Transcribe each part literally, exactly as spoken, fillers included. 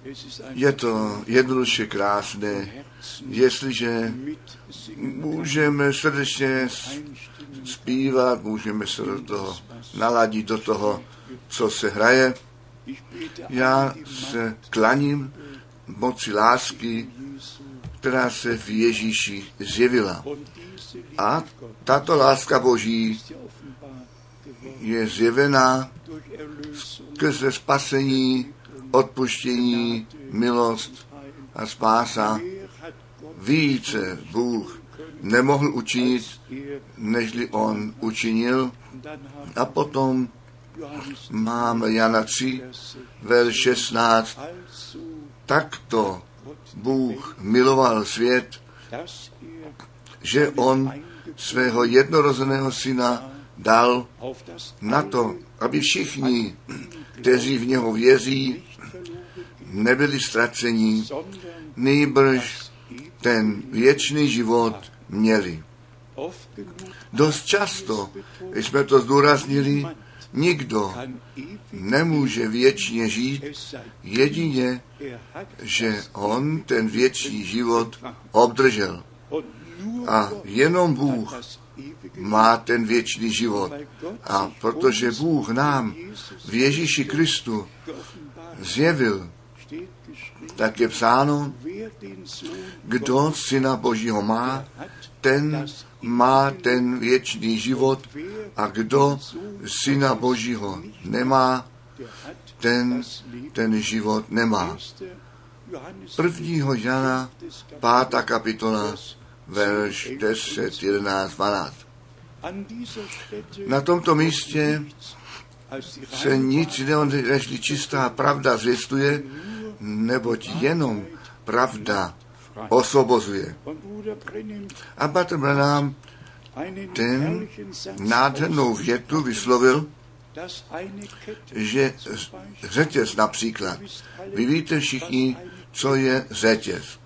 Je to jednoduše krásné, jestliže můžeme srdečně zpívat, můžeme se do toho naladit, do toho, co se hraje. Já se klaním moci lásky, která se v Ježíši zjevila. A tato láska Boží je zjevená skrze spasení, odpuštění, milost a spása. Více Bůh nemohl učinit, nežli on učinil. A potom máme Jana tři, verš šestnáct. Takto Bůh miloval svět, že on svého jednorozeného syna dal na to, aby všichni, kteří v něho věří, nebyli ztraceni, nýbrž ten věčný život měli. Dost často jsme to zdůraznili, nikdo nemůže věčně žít, jedině, že on ten věčný život obdržel. A jenom Bůh má ten věčný život. A protože Bůh nám v Ježíši Kristu zjevil, tak je psáno, kdo Syna Božího má, ten má ten věčný život, a kdo Syna Božího nemá, ten ten život nemá. Prvního Jana, pátá kapitola, verš deset, jedenáct, dvanáct. Na tomto místě se nic jiného než čistá pravda zvěstuje, neboť jenom pravda osvobozuje. A bratr Branham ten nádhernou větu vyslovil, že řetěz například. Vy víte všichni, co je řetěz.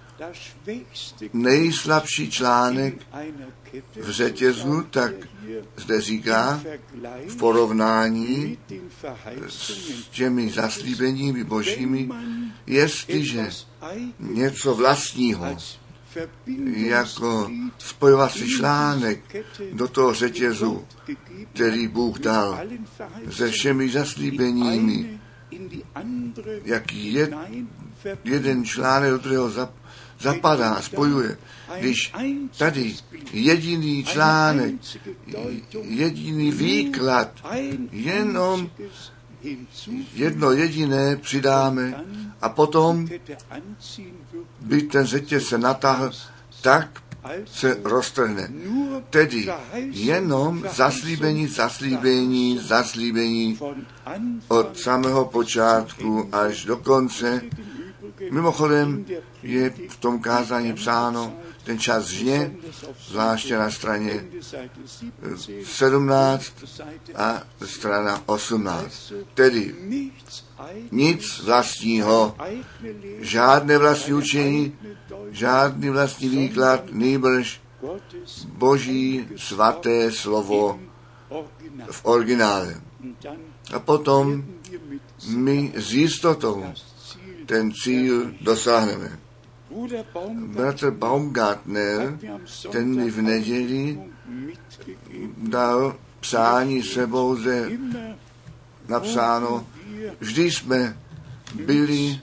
Nejslabší článek v řetězu, tak zde říká, v porovnání s těmi zaslíbeními božími, jestliže něco vlastního jako spojovací článek do toho řetězu, který Bůh dal se všemi zaslíbeními, jak je, jeden článek do druhého zapadá a spojuje. Když tady jediný článek, jediný výklad, jenom jedno jediné přidáme a potom by ten řetěz se natáhl, tak se roztrhne. Tedy jenom zaslíbení, zaslíbení, zaslíbení od samého počátku až do konce. Mimochodem je v tom kázání psáno, ten čas žně, zvláště na straně sedmnáct a strana osmnáct. Tedy nic vlastního, žádné vlastní učení, žádný vlastní výklad, nýbrž Boží svaté slovo v originále. A potom my s jistotou ten cíl dosáhneme. Bratr Baumgartner, ten mi v neděli dal psání sebou ze napsáno, vždy jsme byli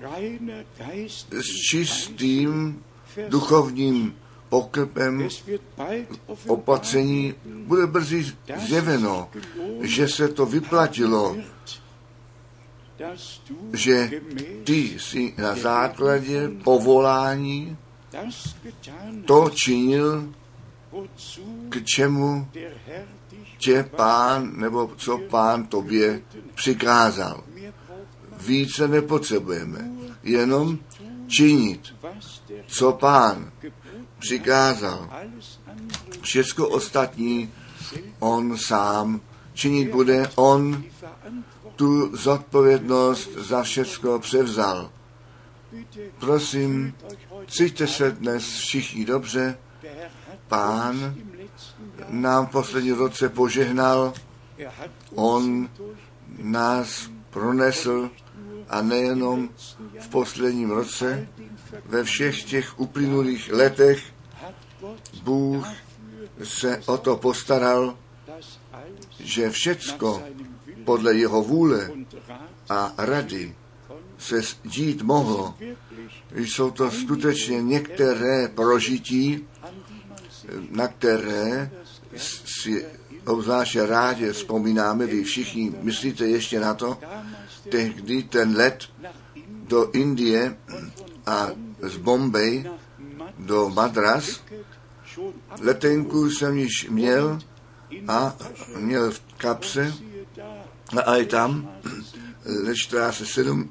s čistým duchovním pokrpem opatření. Bude brzy zjeveno, že se to vyplatilo, že ty si na základě povolání to činil, k čemu tě Pán, nebo co Pán tobě přikázal. Více nepotřebujeme, jenom činit, co Pán přikázal. Všechno ostatní on sám činit bude, on tu zodpovědnost za všechno převzal. Prosím, cíťte se dnes všichni dobře. Pán nám v posledním roce požehnal. On nás pronesl a nejenom v posledním roce, ve všech těch uplynulých letech Bůh se o to postaral, že všecko podle jeho vůle a rady se dít mohlo. Jsou to skutečně některé prožití, na které si obzvláště rádi vzpomínáme, vy všichni myslíte ještě na to, tehdy ten let do Indie a z Bombay do Madras, letenku jsem již měl a měl v kapse a i tam, Leštráse sedm,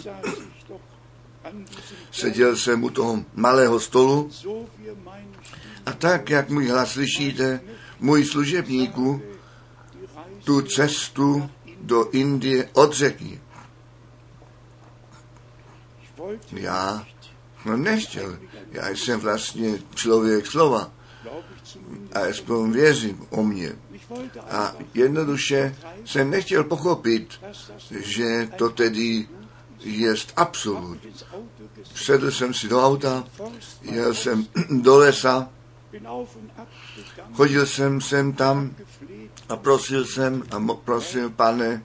seděl jsem u toho malého stolu a tak, jak můj hlas slyšíte, můj služebníku tu cestu do Indie odřekl. Já no nechtěl. Já jsem vlastně člověk slova. A aspoň věřím o mě. A jednoduše jsem nechtěl pochopit, že to tedy jest absolut. Sedl jsem si do auta, jel jsem do lesa, chodil jsem sem tam a prosil jsem a prosil, pane,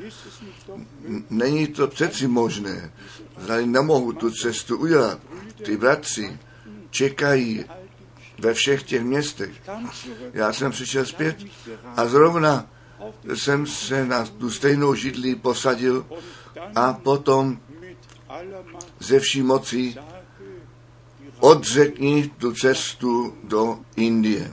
není to přeci možné, zdali nemohu tu cestu udělat. Ty bratři čekají ve všech těch městech. Já jsem přišel zpět a zrovna jsem se na tu stejnou židli posadil a potom ze vší moci odřekni tu cestu do Indie.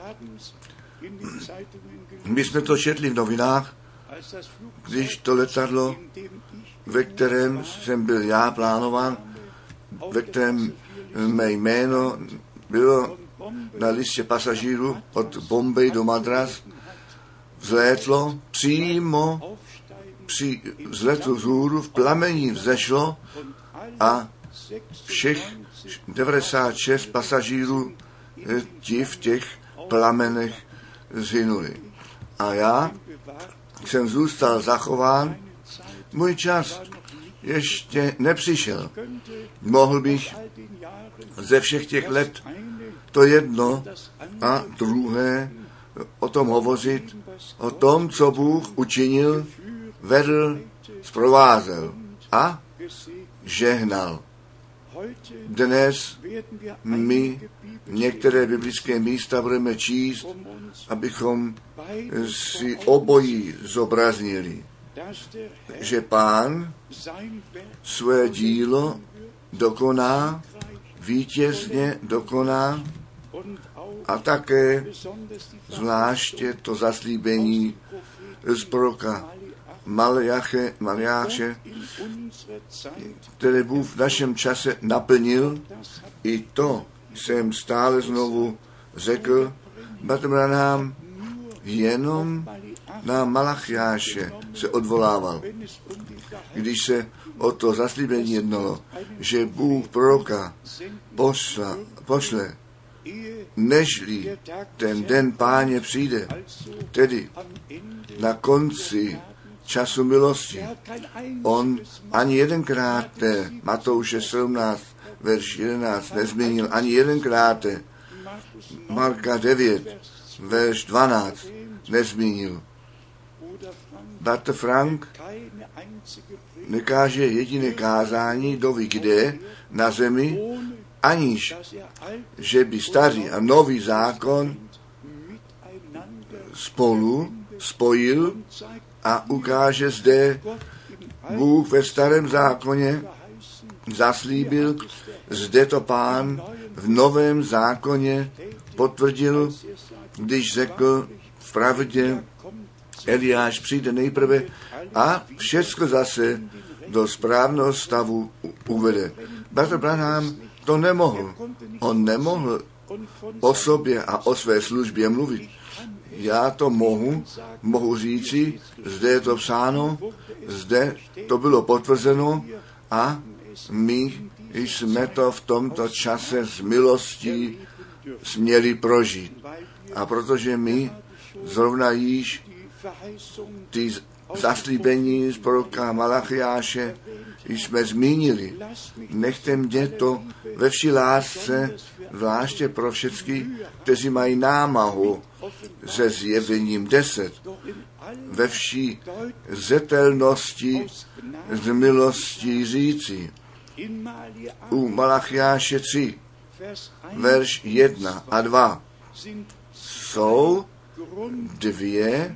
My jsme to četli v novinách, když to letadlo, ve kterém jsem byl já plánován, ve kterém mé jméno bylo na listě pasažírů od Bombay do Madras, vzlétlo přímo při vzletu vzhůru v plamení vzešlo a všech devadesát šest pasažírů ti v těch plamenech zhynuli. A já jsem zůstal zachován, můj čas ještě nepřišel. Mohl bych ze všech těch let to jedno a druhé o tom hovořit, o tom, co Bůh učinil, vedl, zprovázel a žehnal. Dnes my některé biblické místa budeme číst, abychom si obojí zobraznili, že Pán své dílo dokoná, vítězně dokoná a také zvláště to zaslíbení z proroka Maljache, Maljáše, které Bůh v našem čase naplnil, i to jsem stále znovu řekl, bratr Branham jenom na Malachiáše se odvolával, když se o to zaslíbení jednalo, že Bůh proroka pošla, pošle, nežli ten den Páně přijde, tedy na konci času milosti. On ani jedenkrát Matouše sedmnáct, verš jedenáct nezměnil, ani jedenkrát Marka devět, verš dvanáct nezměnil. Bratr Frank nekáže jediné kázání, kdo ví kde, na zemi, aniž, že by starý a nový zákon spolu spojil a ukáže zde, Bůh ve starém zákoně zaslíbil, zde to Pán v novém zákoně potvrdil, když řekl v pravdě, Eliáš přijde nejprve a všechno zase do správného stavu uvede. Bratr Branham to nemohl. On nemohl o sobě a o své službě mluvit. Já to mohu, mohu říci, zde je to psáno, zde to bylo potvrzeno a my jsme to v tomto čase s milostí směli prožít. A protože my zrovna již ty zaslíbení z proroka Malachiáše jsme zmínili. Nechte mě to ve vší lásce, zvláště pro všechny, kteří mají námahu se zjevením deset, ve vší zetelnosti z milostí říci. U Malachiáše tři, verš jedna a dva jsou dvě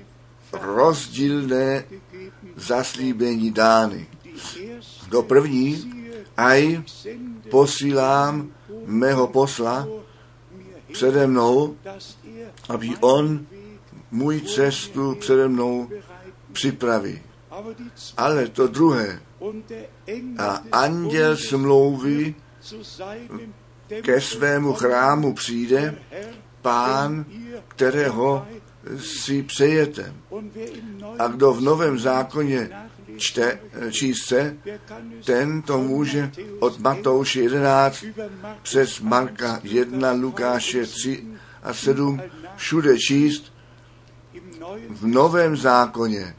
rozdílné zaslíbení dány. Do první, aj posílám mého posla přede mnou, aby on můj cestu přede mnou připraví. Ale to druhé, a anděl smlouvy ke svému chrámu přijde, Pán, kterého si přejete. A kdo v Novém zákoně čte, čísce, ten to může od Matouše jedenáct přes Marka jedna, Lukáše tři a sedm všude číst. V Novém zákoně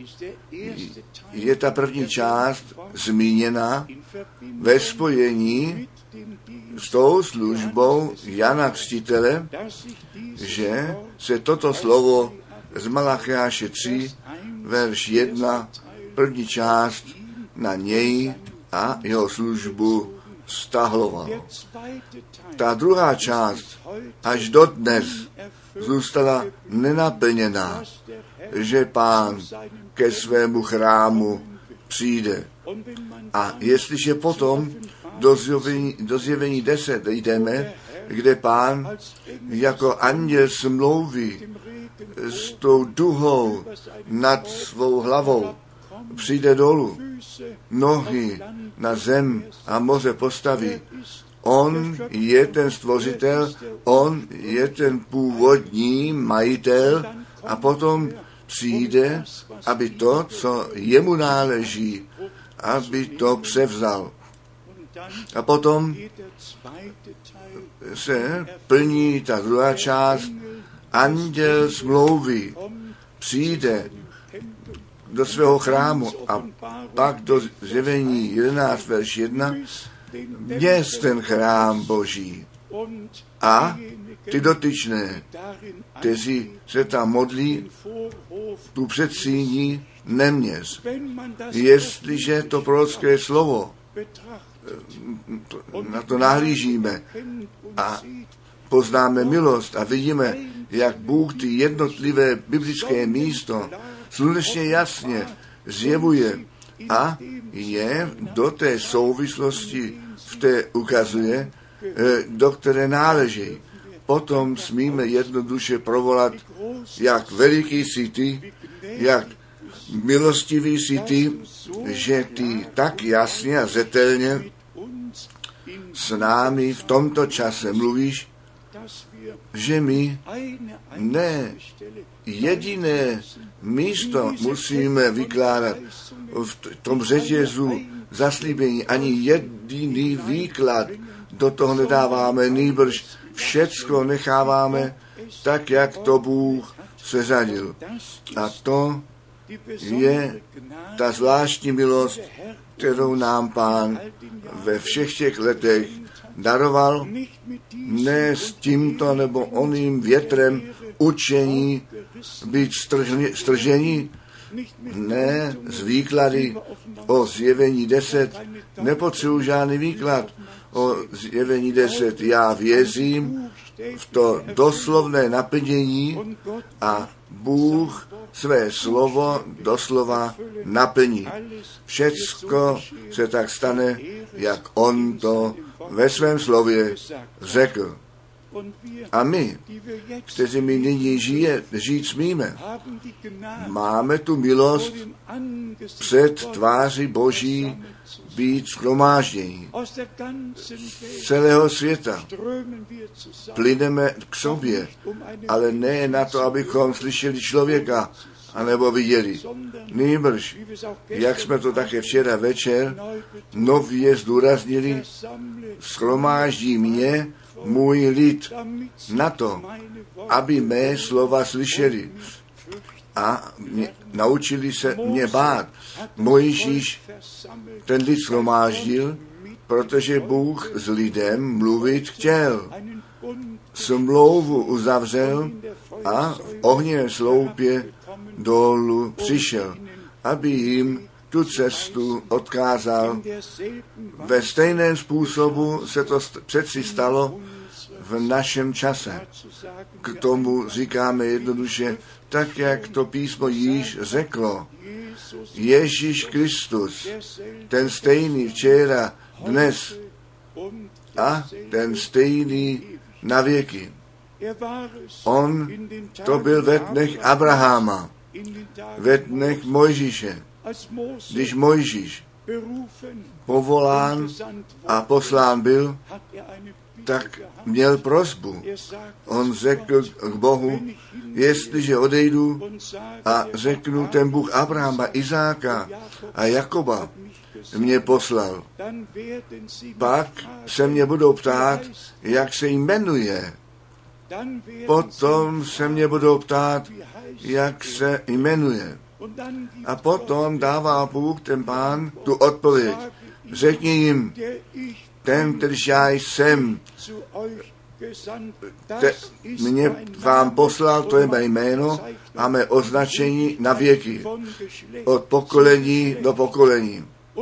je ta první část zmíněna ve spojení s tou službou Jana Křtitele, že se toto slovo z Malachiáše tři, verš jedna, první část na něj a jeho službu vztahovalo. Ta druhá část až dodnes zůstala nenaplněná, že Pán ke svému chrámu přijde. A jestliže potom do zjevení, do zjevení deset jdeme, kde Pán jako anděl smlouvy s tou duhou nad svou hlavou přijde dolů, nohy na zem a moře postaví. On je ten stvořitel, on je ten původní majitel a potom přijde, aby to, co jemu náleží, aby to převzal. A potom se plní ta druhá část, anděl smlouvy přijde do svého chrámu a pak do zjevení jedenáct, verš jedna, měst ten chrám Boží. A ty dotyčné, kteří se tam modlí, tu předsíní neměř. Jestliže to prorocké slovo, na to nahlížíme a poznáme milost a vidíme, jak Bůh ty jednotlivé biblické místo slunečně jasně zjevuje a je do té souvislosti v té ukazuje, do které náleží. Potom smíme jednoduše provolat, jak veliký jsi ty, jak milostivý jsi ty, že ty tak jasně a zetelně s námi v tomto čase mluvíš, že my ne jediné místo musíme vykládat v tom řetězu zaslíbení, ani jediný výklad do toho nedáváme, nýbrž všecko necháváme tak, jak to Bůh seřadil. A to je ta zvláštní milost, kterou nám Pán ve všech těch letech daroval, ne s tímto nebo oným větrem učení být strženi, ne z výklady o zjevení deset, nepotřebuji žádný výklad o zjevení deset. Já věřím v to doslovné naplnění a Bůh své slovo doslova naplní. Všecko se tak stane, jak on to ve svém slově řekl. A my, kteří my nyní žije, žít smíme, máme tu milost před tváří Boží být shromáždění. Z celého světa plyneme k sobě, ale ne na to, abychom slyšeli člověka, anebo viděli. Nýbrž, jak jsme to také včera večer nově zdůraznili, shromáždí mě můj lid na to, aby mé slova slyšeli a mě, naučili se mě bát. Mojžíš ten lid shromáždil, protože Bůh s lidem mluvit chtěl. Smlouvu uzavřel a v ohněném sloupě dolů přišel, aby jim tu cestu odkázal. Ve stejném způsobu se to přeci stalo v našem čase. K tomu říkáme jednoduše, tak jak to písmo již řeklo. Ježíš Kristus, ten stejný včera, dnes a ten stejný na věky. On to byl ve dnech Abrahama, ve dnech Mojžíše. Když Mojžíš povolán a poslán byl, tak měl prosbu. On řekl k Bohu, jestliže odejdu a řeknu, ten Bůh Abrahama, Izáka a Jakoba mě poslal, pak se mě budou ptát, jak se jmenuje. Potom se mě budou ptát, jak se jmenuje. A potom dává Bůh, ten Pán, tu odpověď. Řekni jim, ten, kterýž já jsem, te, mě vám poslal, to je mé jméno a mé označení na věky. Od pokolení do pokolení.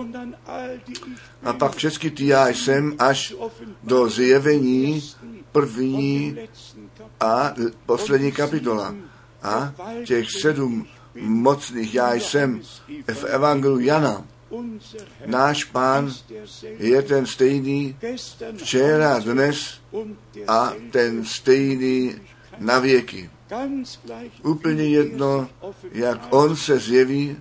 A pak všechny ty já jsem až do zjevení první a poslední kapitola. A těch sedm mocných já jsem v evangeliu Jana. Náš Pán je ten stejný včera, dnes a ten stejný na věky. Úplně jedno, jak on se zjeví,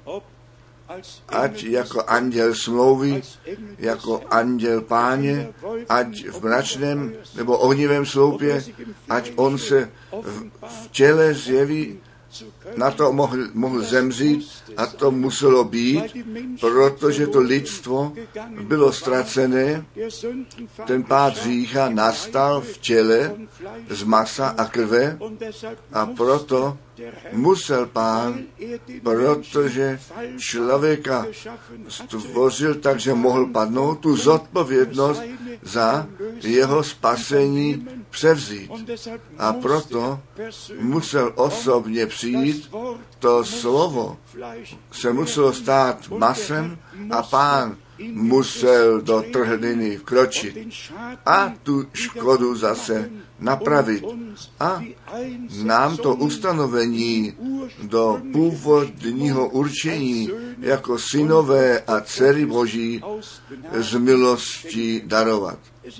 ať jako anděl smlouvy, jako anděl Páně, ať v mračném nebo ohnivém sloupě, ať on se v, v těle zjeví, na to mohl, mohl zemřít a to muselo být, protože to lidstvo bylo ztracené. Ten pád hřícha nastal v těle z masa a krve a proto musel Pán, protože člověka stvořil tak, že mohl padnout, tu zodpovědnost za jeho spasení převzít. A proto musel osobně přijít, to slovo se muselo stát masem a Pán musel do trhliny vkročit a tu škodu zase napravit. A nám to ustanovení do původního určení jako synové a dcery Boží z milostí darovat.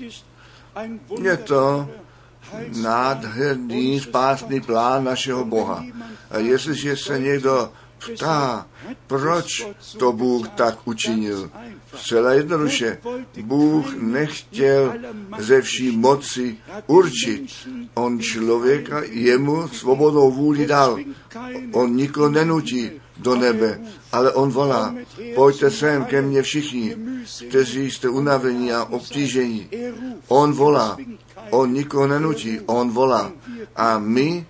Je to nádherný spásný plán našeho Boha. A jestliže se někdo ptá, proč to Bůh tak učinil, zcela jednoduše, Bůh nechtěl ze vší moci určit. On člověka jemu svobodnou vůli dal. On nikoho nenutí do nebe, ale on volá, pojďte sem ke mně všichni, kteří jste unavení a obtížení. On volá, on nikoho nenutí, on volá. A my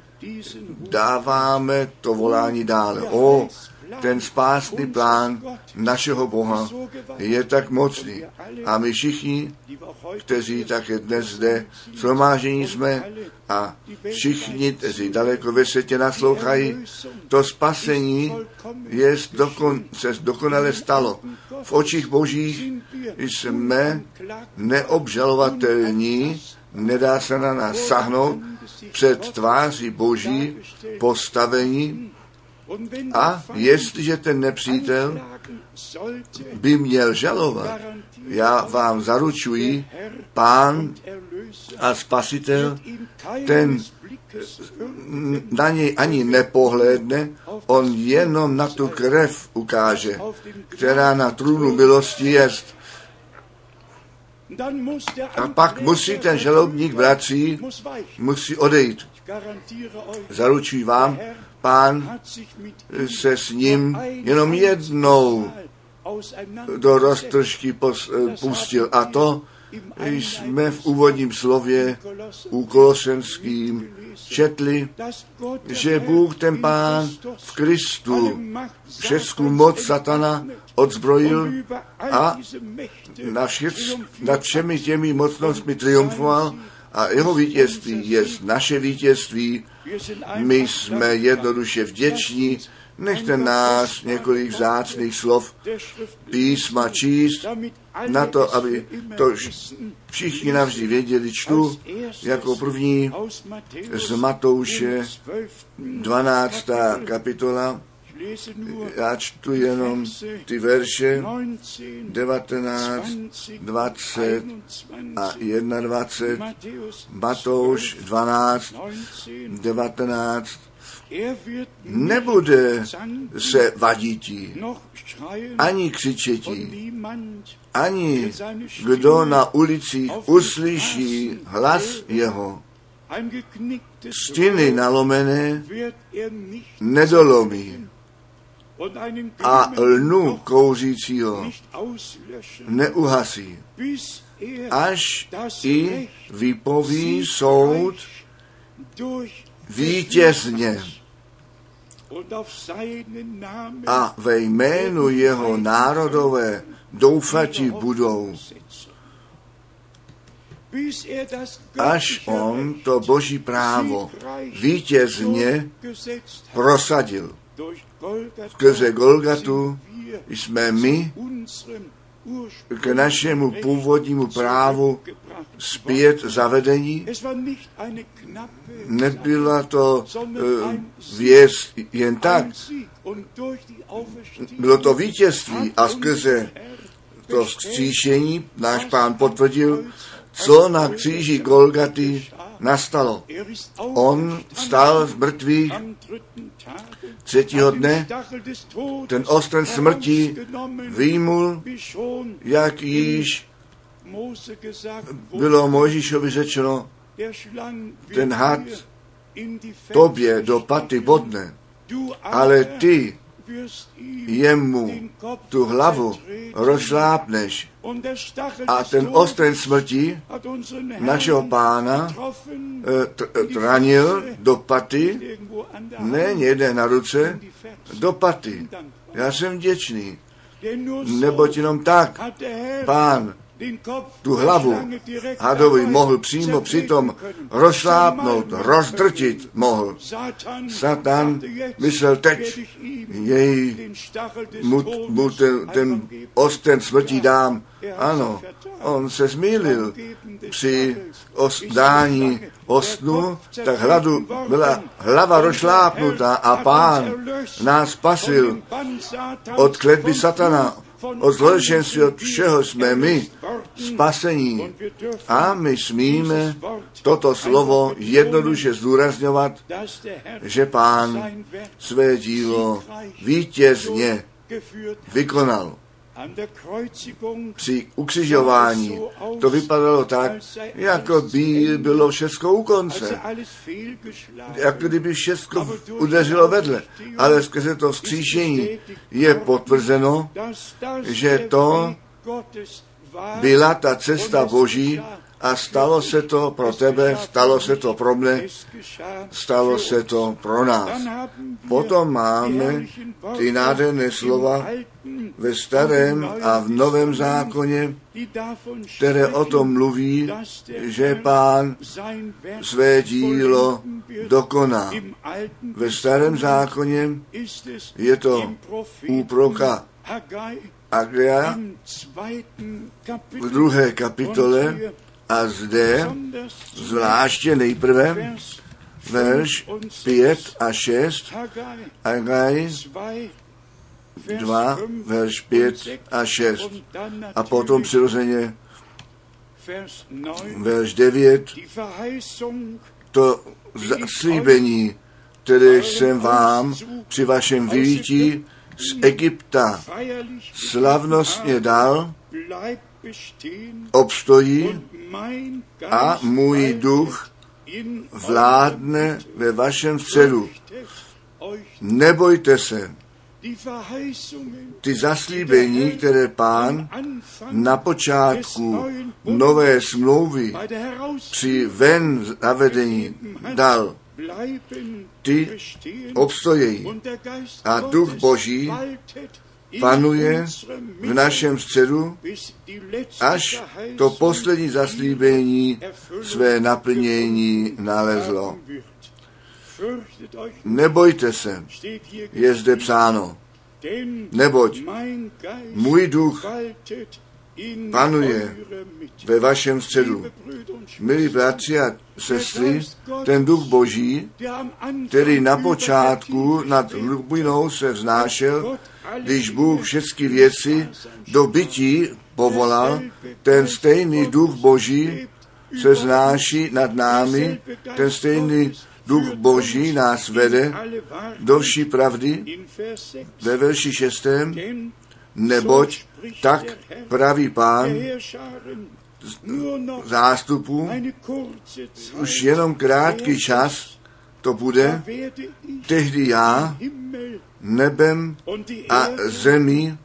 dáváme to volání dále. O, ten spásný plán našeho Boha je tak mocný. A my všichni, kteří také dnes zde shromáždění jsme a všichni, kteří daleko ve světě naslouchají, to spasení je dokon, se dokonale stalo. V očích Božích jsme neobžalovatelní, nedá se na nás sahnout, před tváří Boží postavení. A jestliže ten nepřítel by měl žalovat, já vám zaručuji, Pán a Spasitel, ten na něj ani nepohlédne, on jenom na tu krev ukáže, která na trůnu milosti jest. A pak musí ten žalobník bratří, musí odejít. Zaručuji vám, Pán se s ním jenom jednou do roztržky pustil, a to jsme v úvodním slově u Kolosenským četli, že Bůh, ten Pán v Kristu, všeckou moc satana odzbrojil a nad, všec, nad všemi těmi mocnostmi triumfoval a jeho vítězství je naše vítězství. My jsme jednoduše vděční. Nechte nás několik vzácných slov písma číst na to, aby to všichni navždy věděli. Čtu jako první z Matouše dvanáctá kapitola. Já čtu jenom ty verše devatenáct, dvacet a dvacet jedna. Matouš dvanáct, devatenáct. Nebude se vadítí, ani křičetí, ani kdo na ulicích uslyší hlas jeho. Stěny nalomené nedolomí a lnu kouřícího neuhasí, až i vypoví soud vítězně a ve jménu jeho národové doufati budou, až on to boží právo vítězně prosadil. Skrze Golgatu jsme my k našemu původnímu právu zpět zavedení. Nebyla to uh, věc jen tak. Bylo to vítězství a skrze to vzkříšení náš Pán potvrdil, co na kříži Golgaty nastalo. On vstal z mrtvých třetího dne, ten osten smrti vyjmul, jak již bylo Mojžíšovi řečeno, ten had tobě do paty bodne, ale ty jemu tu hlavu rozšlápneš. A ten osten smrti našeho Pána ranil do paty, ne někde na ruce, do paty. Já jsem vděčný, neboť jenom tak Pán tu hlavu hadovi mohl přímo přitom rozšlápnout, rozdrtit mohl. Satan myslel teď, jej mu, mu ten, ten osten smrti dám. Ano, on se zmýlil při dání ostnu, tak hladu byla hlava rozšlápnutá a Pán nás spasil od kletby satana, od zločenství, od všeho jsme my spasení. A my smíme toto slovo jednoduše zdůrazňovat, že Pán své dílo vítězně vykonal. Při ukřižování to vypadalo tak, jako by bylo všechno u konce. Jako kdyby všechno udeřilo vedle. Ale skrze to vzkříšení je potvrzeno, že to byla ta cesta Boží a stalo se to pro tebe, stalo se to pro mne, stalo se to pro nás. Potom máme ty nádherné slova ve starém a v novém zákoně, které o tom mluví, že Pán své dílo dokoná. Ve starém zákoně je to u proroka Agea v druhé kapitole a zde zvláště nejprve verš pět a šest, Agaj dva, verš pět a šest. A potom přirozeně verš devět, to slíbení, které jsem vám při vašem vyjítí z Egypta slavnostně dal, obstojí a můj duch vládne ve vašem středu. Nebojte se, ty zaslíbení, které Pán na počátku nové smlouvy při ven zavedení dal, ty obstojí a Duch Boží panuje v našem středu, až to poslední zaslíbení své naplnění nalezlo. Nebojte se, je zde psáno, neboť můj duch panuje ve vašem středu. Milí bratři a sestry, ten duch Boží, který na počátku nad hlubinou se vznášel, když Bůh všechny věci do bytí povolal, ten stejný duch Boží se vznáší nad námi, ten stejný duch Boží nás vede do vší pravdy ve verši šestém, neboť tak praví Pán zástupu, už jenom krátký čas to bude, tehdy já nebem a zemí,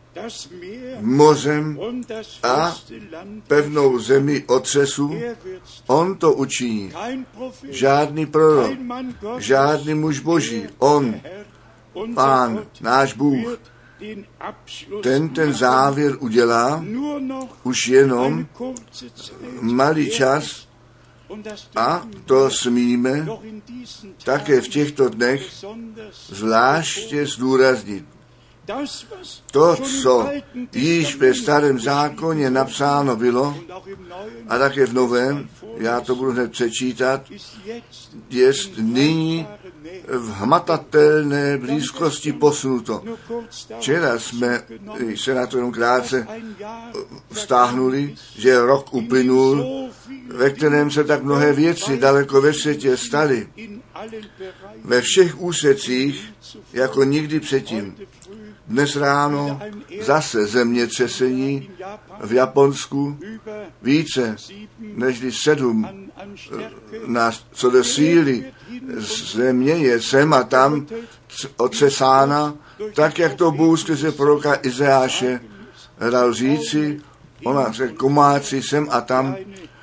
mořem a pevnou zemi otřesu, on to učiní. Žádný prorok, žádný muž Boží, on, Pán, náš Bůh, ten ten závěr udělá už jenom malý čas a to smíme také v těchto dnech zvláště zdůraznit. To, co již ve starém zákoně napsáno bylo a také v novém, já to budu hned přečítat, je nyní v hmatatelné blízkosti posunuto. Včera jsme se na to jenom krátce vztáhnuli, že rok uplynul, ve kterém se tak mnohé věci daleko ve světě staly. Ve všech úsecích, jako nikdy předtím. Dnes ráno zase zemětřesení v Japonsku, více než sedm na co do síly země je sem a tam otřesána, tak jak to Bůh skrze proroka Izajáše dal říci, ona se komáci sem a tam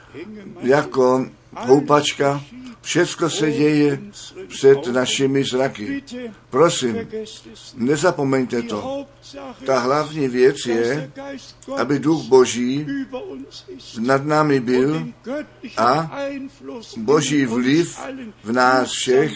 jako houpačka. Všecko se děje před našimi zraky. Prosím, nezapomeňte to. Ta hlavní věc je, aby Duch Boží nad námi byl a Boží vliv v nás všech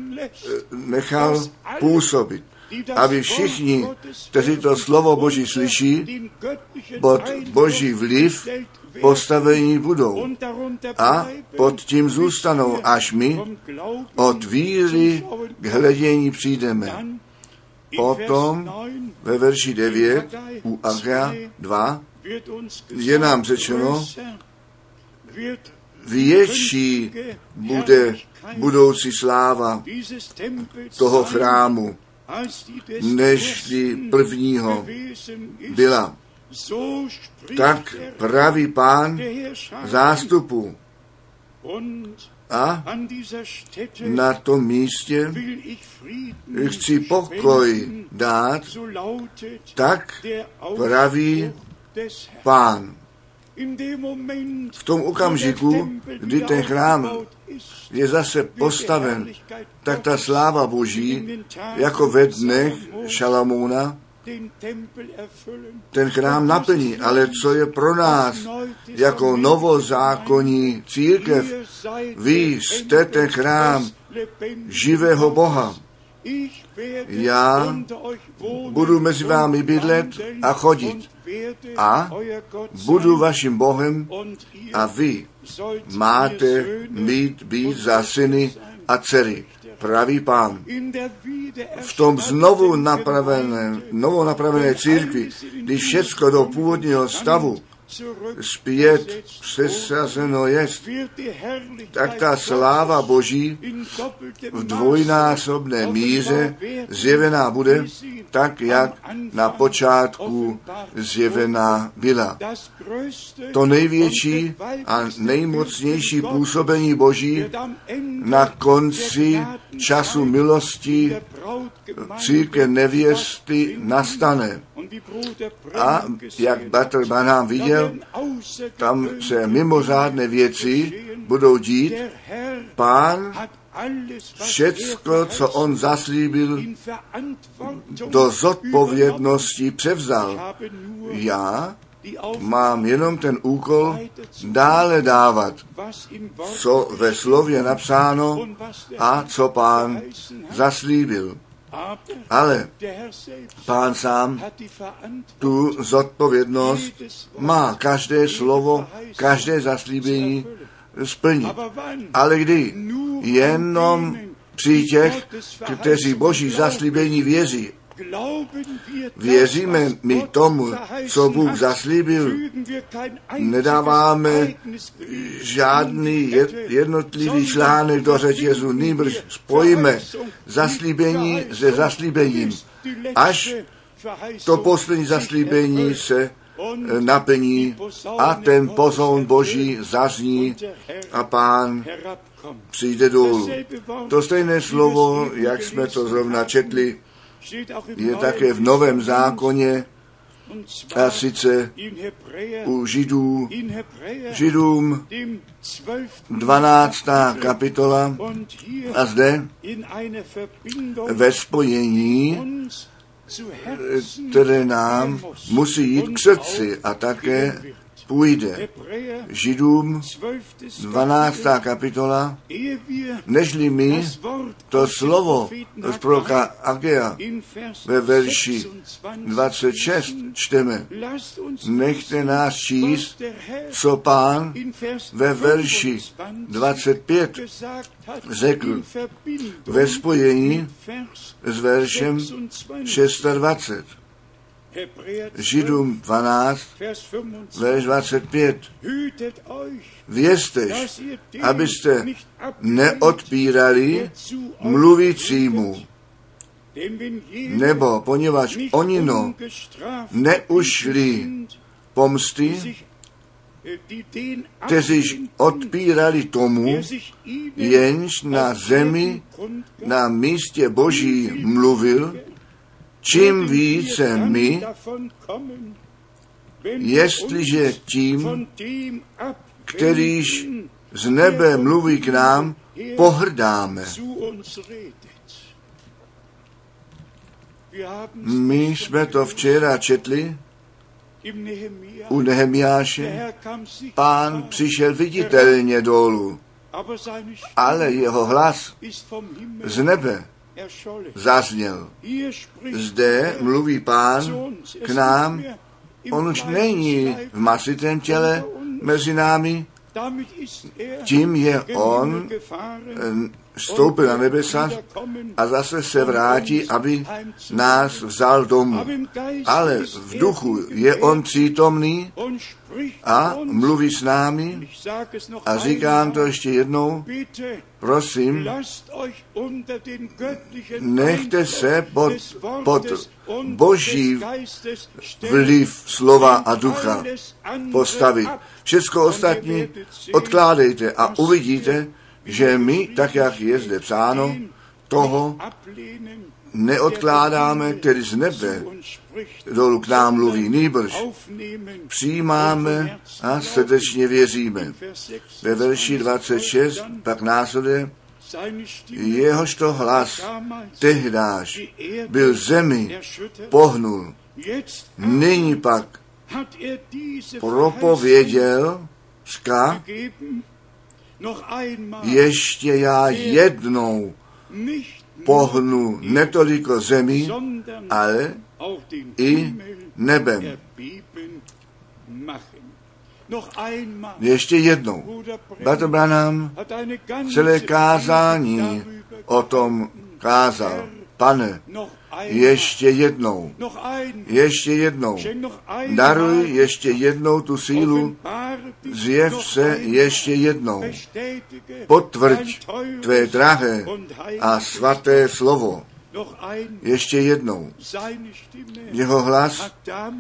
nechal působit. Aby všichni, kteří to slovo Boží slyší, pod Boží vliv postavení budou a pod tím zůstanou, až my od víry k hledění přijdeme. Potom ve verši devět u Agea dva je nám řečeno, větší bude budoucí sláva toho chrámu, nežli prvního byla. Tak praví Pán zástupu. A na tom místě chci pokoj dát, tak praví Pán. V tom okamžiku, kdy ten chrám je zase postaven, tak ta sláva Boží, jako ve dnech Šalamouna, ten chrám naplní, ale co je pro nás jako novozákonní církev, vy jste ten chrám živého Boha. Já budu mezi vámi bydlet a chodit a budu vaším Bohem a vy máte mít být za syny a dcery. Pravý Pán. V tom znovu napravené, novou napravené církvi, když všecko do původního stavu zpět přesazeno jest, tak ta sláva Boží v dvojnásobné míře zjevená bude, tak jak na počátku zjevená byla. To největší a nejmocnější působení Boží na konci času milosti církev nevěsty nastane. A jak bratr Branham viděl, tam se mimořádné věci budou dít. Pán všecko, co on zaslíbil, do zodpovědnosti převzal. Já mám jenom ten úkol dále dávat, co ve slově napsáno a co Pán zaslíbil. Ale Pán sám tu zodpovědnost má každé slovo, každé zaslíbení splnit. Ale kdy? Jenom při těch, kteří Boží zaslíbení věří. Věříme my tomu, co Bůh zaslíbil, nedáváme žádný jednotlivý článek do řetězu, nýbrž spojíme zaslíbení se zaslíbením, až to poslední zaslíbení se naplní a ten pozoun Boží zazní a Pán přijde dolů. To stejné slovo, jak jsme to zrovna četli, je také v Novém zákoně, a sice u Židů, Židům dvanáctá kapitola, a zde ve spojení, které nám musí jít k srdci a také půjde. Židům dvanáctá kapitola, nežli my to slovo z proroka Agea ve verši dvacet šest čteme. Nechte nás číst, co Pán ve verši dvacet pět řekl ve spojení s veršem dvacet šest. Židům dvanáct, verš dvacet pět. Věztež, abyste neodpírali mluvícímu, nebo poněvadž onino neušli pomsty, kteříž odpírali tomu, jenž na zemi na místě Boží mluvil, čím více my, jestliže tím, kterýž z nebe mluví k nám, pohrdáme. My jsme to včera četli u Nehemiáše. Pán přišel viditelně dolů, ale jeho hlas z nebe zazněl. Zde mluví Pán k nám. On už není v masitém těle mezi námi. Tím je on vstoupil na nebesa a zase se vrátí, aby nás vzal domů. Ale v duchu je on přítomný a mluví s námi. A říkám to ještě jednou, prosím, nechte se pod, pod Boží vliv slova a ducha postavit. Všecko ostatní odkládejte a uvidíte, že my, tak jak je zde psáno, toho neodkládáme, který z nebe dolů k nám mluví, nýbrž přijímáme a srdečně věříme. Ve verši dvacet šest pak následuje, jehožto hlas tehdáž byl zemi pohnul, nyní pak propověděl, říká, ještě já jednou pohnu netoliko zemí, ale i nebem. Ještě jednou. Bratr Branham celé kázání o tom kázal. Pane, ještě jednou, ještě jednou, daruj ještě jednou tu sílu, zjev se ještě jednou, potvrď tvé drahé a svaté slovo. Ještě jednou. Jeho hlas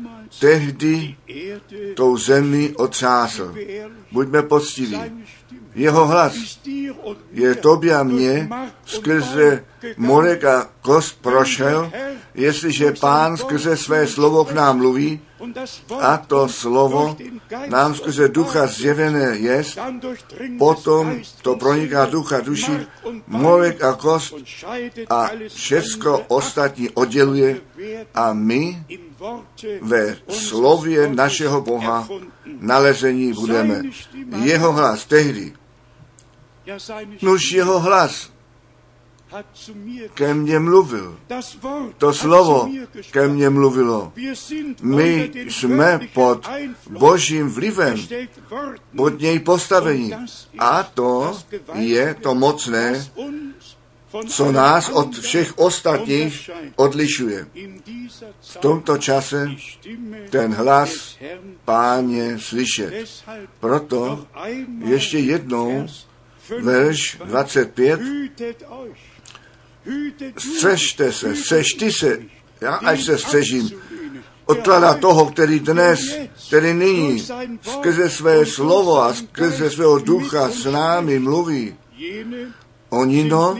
tehdy tou zemi otřásl. Buďme poctiví. Jeho hlas je tobě a mně skrze morek a kost prošel, jestliže Pán skrze své slovo k nám mluví, a to slovo nám skrze ducha zjevené jest, potom to proniká ducha duši, morek a kost a všecko ostatní odděluje a my ve slově našeho Boha nalezení budeme. Jeho hlas tehdy, nuž jeho hlas ke mně mluvil. To slovo ke mně mluvilo. My jsme pod Božím vlivem, pod něj postavení. A to je to mocné, co nás od všech ostatních odlišuje. V tomto čase ten hlas Páně slyšet. Proto ještě jednou verš dvacet pět. Střežte se, střežte se, já až se střežím. Odklada toho, který dnes, který nyní, skrze své slovo a skrze svého ducha s námi mluví. Oni no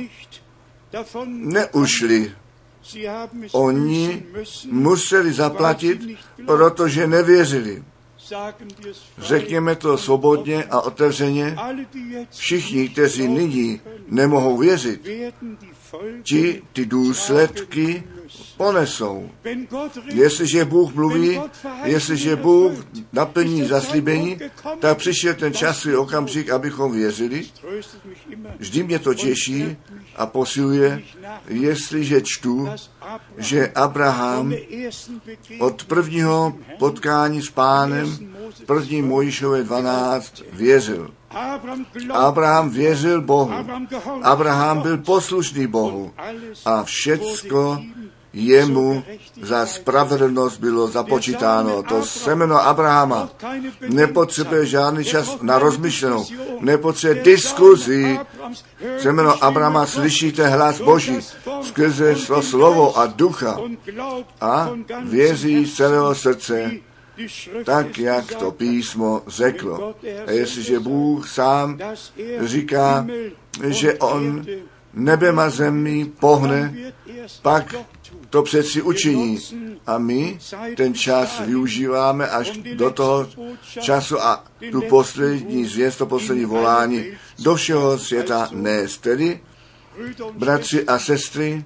neušli. Oni museli zaplatit, protože nevěřili. Řekněme to svobodně a otevřeně. Všichni, kteří nyní nemohou věřit, ti ty důsledky ponesou. Jestliže Bůh mluví, jestliže Bůh naplní zaslíbení, tak přišel ten časový okamžik, abychom věřili. Vždy mě to těší a posiluje, jestliže čtu, že Abraham od prvního potkání s Pánem, první Mojžíšové dvanáct, věřil. Abraham věřil Bohu. Abraham byl poslušný Bohu. A všecko jemu za spravedlnost bylo započítáno. To semeno Abrahama nepotřebuje žádný čas na rozmyšlenou, nepotřebuje diskuzi. Semeno Abrahama slyšíte hlas Boží skrze své slovo a ducha a věří z celého srdce, tak, jak to písmo řeklo. A jestliže Bůh sám říká, že on nebem a zemí pohne, pak to přeci učiní. A my ten čas využíváme až do toho času a tu poslední zvěst, to poslední volání do všeho světa nést. Tedy, bratři a sestry,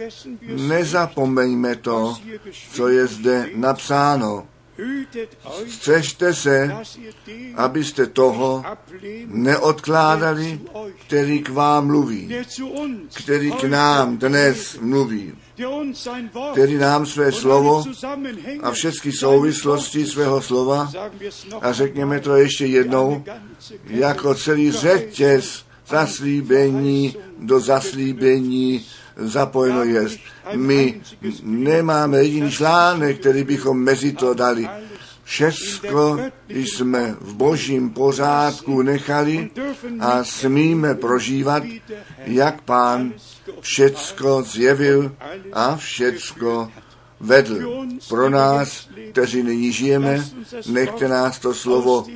nezapomeňme to, co je zde napsáno. Střežte se, abyste toho neodkládali, který k vám mluví, který k nám dnes mluví, který nám své slovo a všechny souvislosti svého slova, a řekněme to ještě jednou, jako celý řetěz zaslíbení do zaslíbení zapojeno jest. My nemáme jediný článek, který bychom mezi to dali. Všecko jsme v Božím pořádku nechali a smíme prožívat, jak Pán všecko zjevil a všecko vedl. Pro nás, kteří nyní žijeme, nechte nás to slovo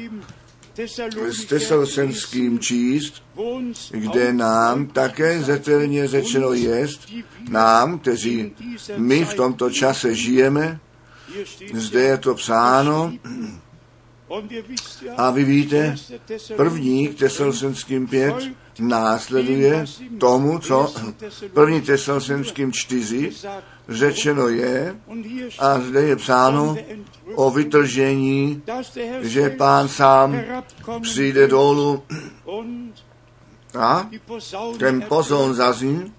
s Tesalonickým číst, kde nám také zetelně řečeno jest, nám, kteří my v tomto čase žijeme, zde je to psáno, a vy víte, první k Tesalonickým pět následuje tomu, co první Tesalonickým čtyři řečeno je, a zde je psáno o vytržení, že Pán sám přijde dolů a ten pozon zazní,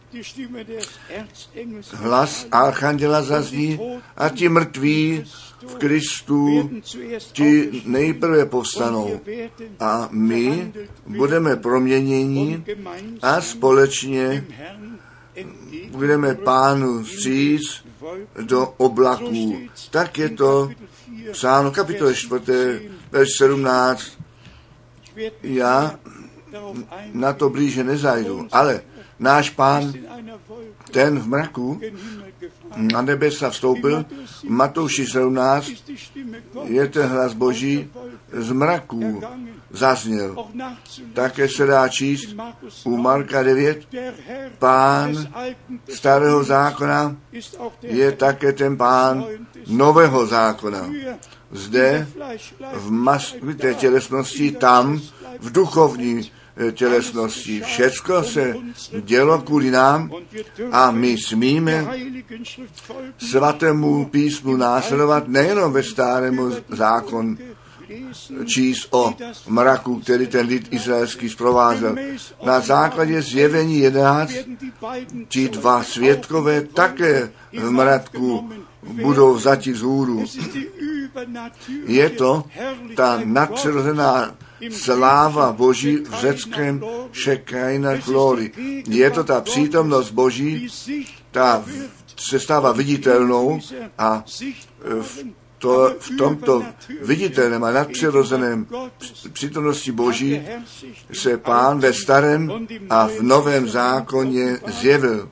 hlas archanděla zazní a ti mrtví v Kristu ti nejprve povstanou a my budeme proměněni a společně budeme Pánu vstříc do oblaků. Tak je to psáno kapitole čtvrté, verš sedmnáct. Já na to blíže nezajdu, ale náš Pán, ten v mraku na nebesa vstoupil, Matouši sedmnáct, je ten hlas Boží z mraků zazněl. Také se dá číst u Marka devět. Pán starého zákona je také ten pán nového zákona. Zde v masovité tělesnosti, tam v duchovní tělesnosti. Všecko se dělo kvůli nám a my smíme svatému písmu následovat nejenom ve starému zákonu, číst o mraku, který ten lid izraelský zprovázel. Na základě zjevení jedenáct ti dva svědkové také v mraku budou vzati vzhůru. Je to ta nadpřirozená sláva Boží v řeckém Šekajna glory. Je to ta přítomnost Boží, ta se stává viditelnou a v, to, v tomto viditelném a nadpřirozeném přítomnosti Boží se Pán ve starém a v novém zákoně zjevil.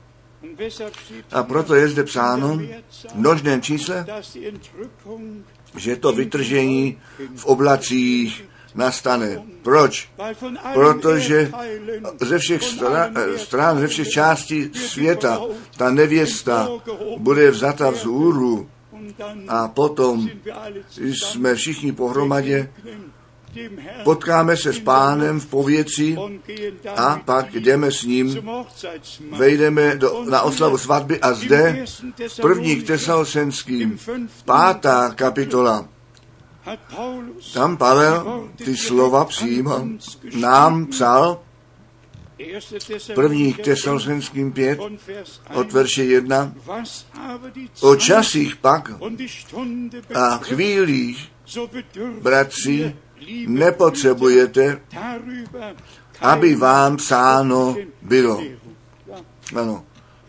A proto je zde psáno v množném čísle, že to vytržení v oblacích nastane. Proč? Protože ze všech stran, stran, ze všech částí světa ta nevěsta bude vzata vzhůru a potom jsme všichni pohromadě, potkáme se s Pánem v pověci a pak jdeme s ním, vejdeme do, na oslavu svatby a zde v prvních Tesalonickým pátá kapitola. Tam Pavel ty slova přímo nám psal, prvních Tesalonickým pět od verše jedna, o časích pak a chvílích, bratři, nepotřebujete, aby vám psáno bylo. Ano.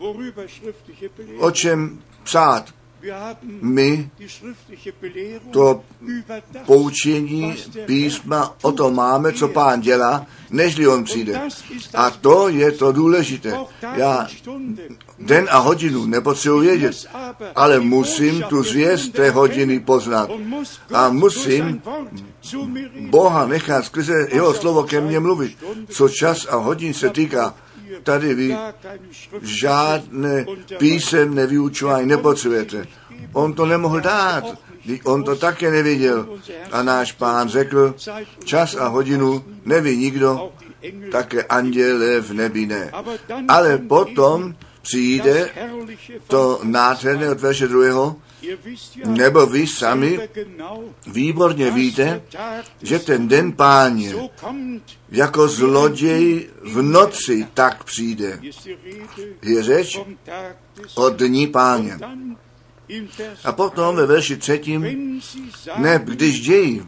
O čem psát? My to poučení písma o tom máme, co Pán dělá, nežli on přijde. A to je to důležité. Já den a hodinu nepotřebuji vědět, ale musím tu zvěst té hodiny poznat. A musím Boha nechat skrze jeho slovo ke mně mluvit. Co čas a hodin se týká, tady vy žádné písemné vyučování nepotřebujete. On to nemohl dát, on to také nevěděl. A náš Pán řekl, čas a hodinu neví nikdo, také anděle v nebi ne. Ale potom přijde to nádherné od verše druhého, nebo vy sami výborně víte, že ten den Páně jako zloděj v noci tak přijde. Je řeč o dní Páně. A potom ve verši třetím, ne, když dějí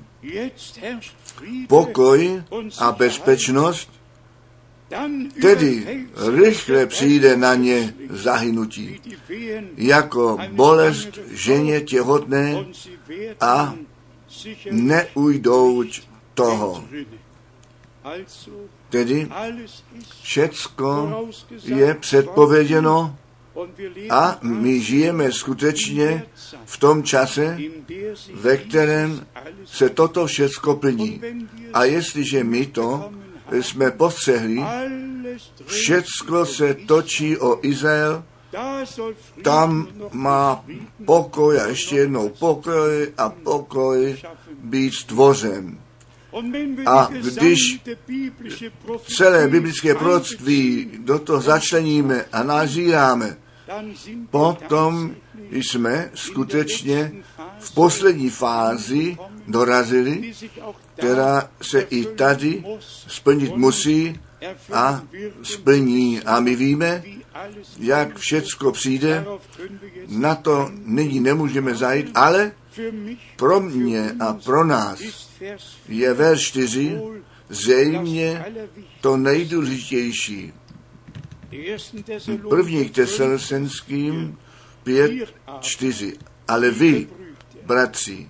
pokoj a bezpečnost, tedy rychle přijde na ně zahynutí, jako bolest ženě těhotné a neujdou toho. Tedy všecko je předpověděno a my žijeme skutečně v tom čase, ve kterém se toto všecko plní. A jestliže my to jsme postřehli, všecko se točí o Izrael, tam má pokoj a ještě jednou pokoj a pokoj být stvořen. A když celé biblické proroctví do toho začleníme a nazíráme, potom jsme skutečně v poslední fázi dorazili, která se i tady splnit musí a splní. A my víme, jak všecko přijde, na to nyní nemůžeme zajít, ale pro mě a pro nás je verš čtyři zřejmě to nejdůležitější. První k Tesalonickým pět čtyři. Ale vy, bratři,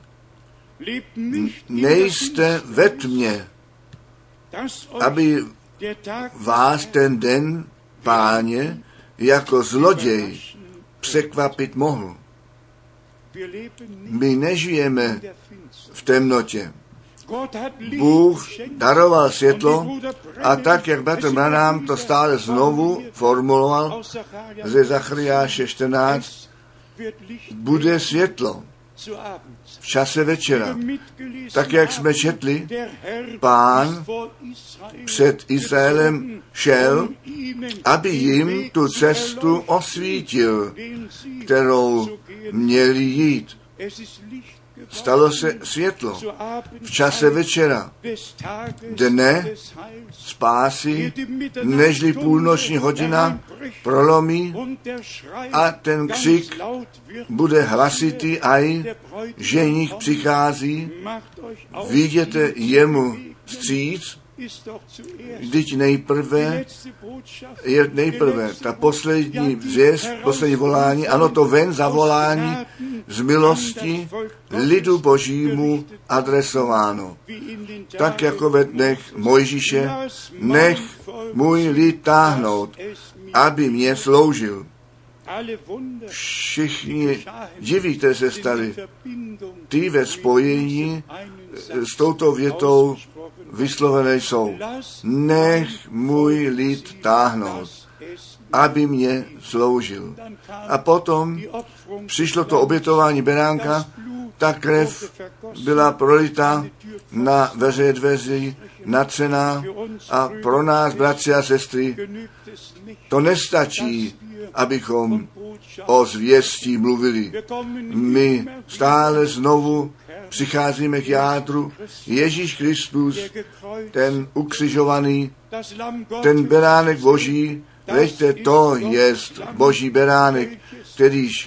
nejste ve tmě, aby vás ten den Páně jako zloděj překvapit mohl. My nežijeme v temnotě. Bůh daroval světlo a tak, jak bratr Branham to stále znovu formuloval ze Zachariáše čtrnáct, bude světlo v čase večera. Tak, jak jsme četli, Pán před Izraelem šel, aby jim tu cestu osvítil, kterou měli jít. Stalo se světlo v čase večera, dne spásy, nežli půlnoční hodina prolomí a ten křik bude hlasitý aj, ženich přichází, viděte jemu vstříc. Vždyť nejprve je nejprve ta poslední zvěst, poslední volání, ano, to ven zavolání z milosti lidu božímu adresováno. Tak jako ve dnech Mojžíše, nech můj lid táhnout, aby mě sloužil. Všichni diví, které se stali, ty ve spojení s touto větou vyslovené jsou. Nech můj lid táhnout, aby mě sloužil. A potom přišlo to obětování beránka, ta krev byla prolita na veřejné dveři, natřená a pro nás, bratři a sestry, to nestačí, abychom o zvěstí mluvili. My stále znovu přicházíme k jádru. Ježíš Kristus, ten ukřižovaný, ten beránek Boží, veďte, to jest Boží beránek, kterýž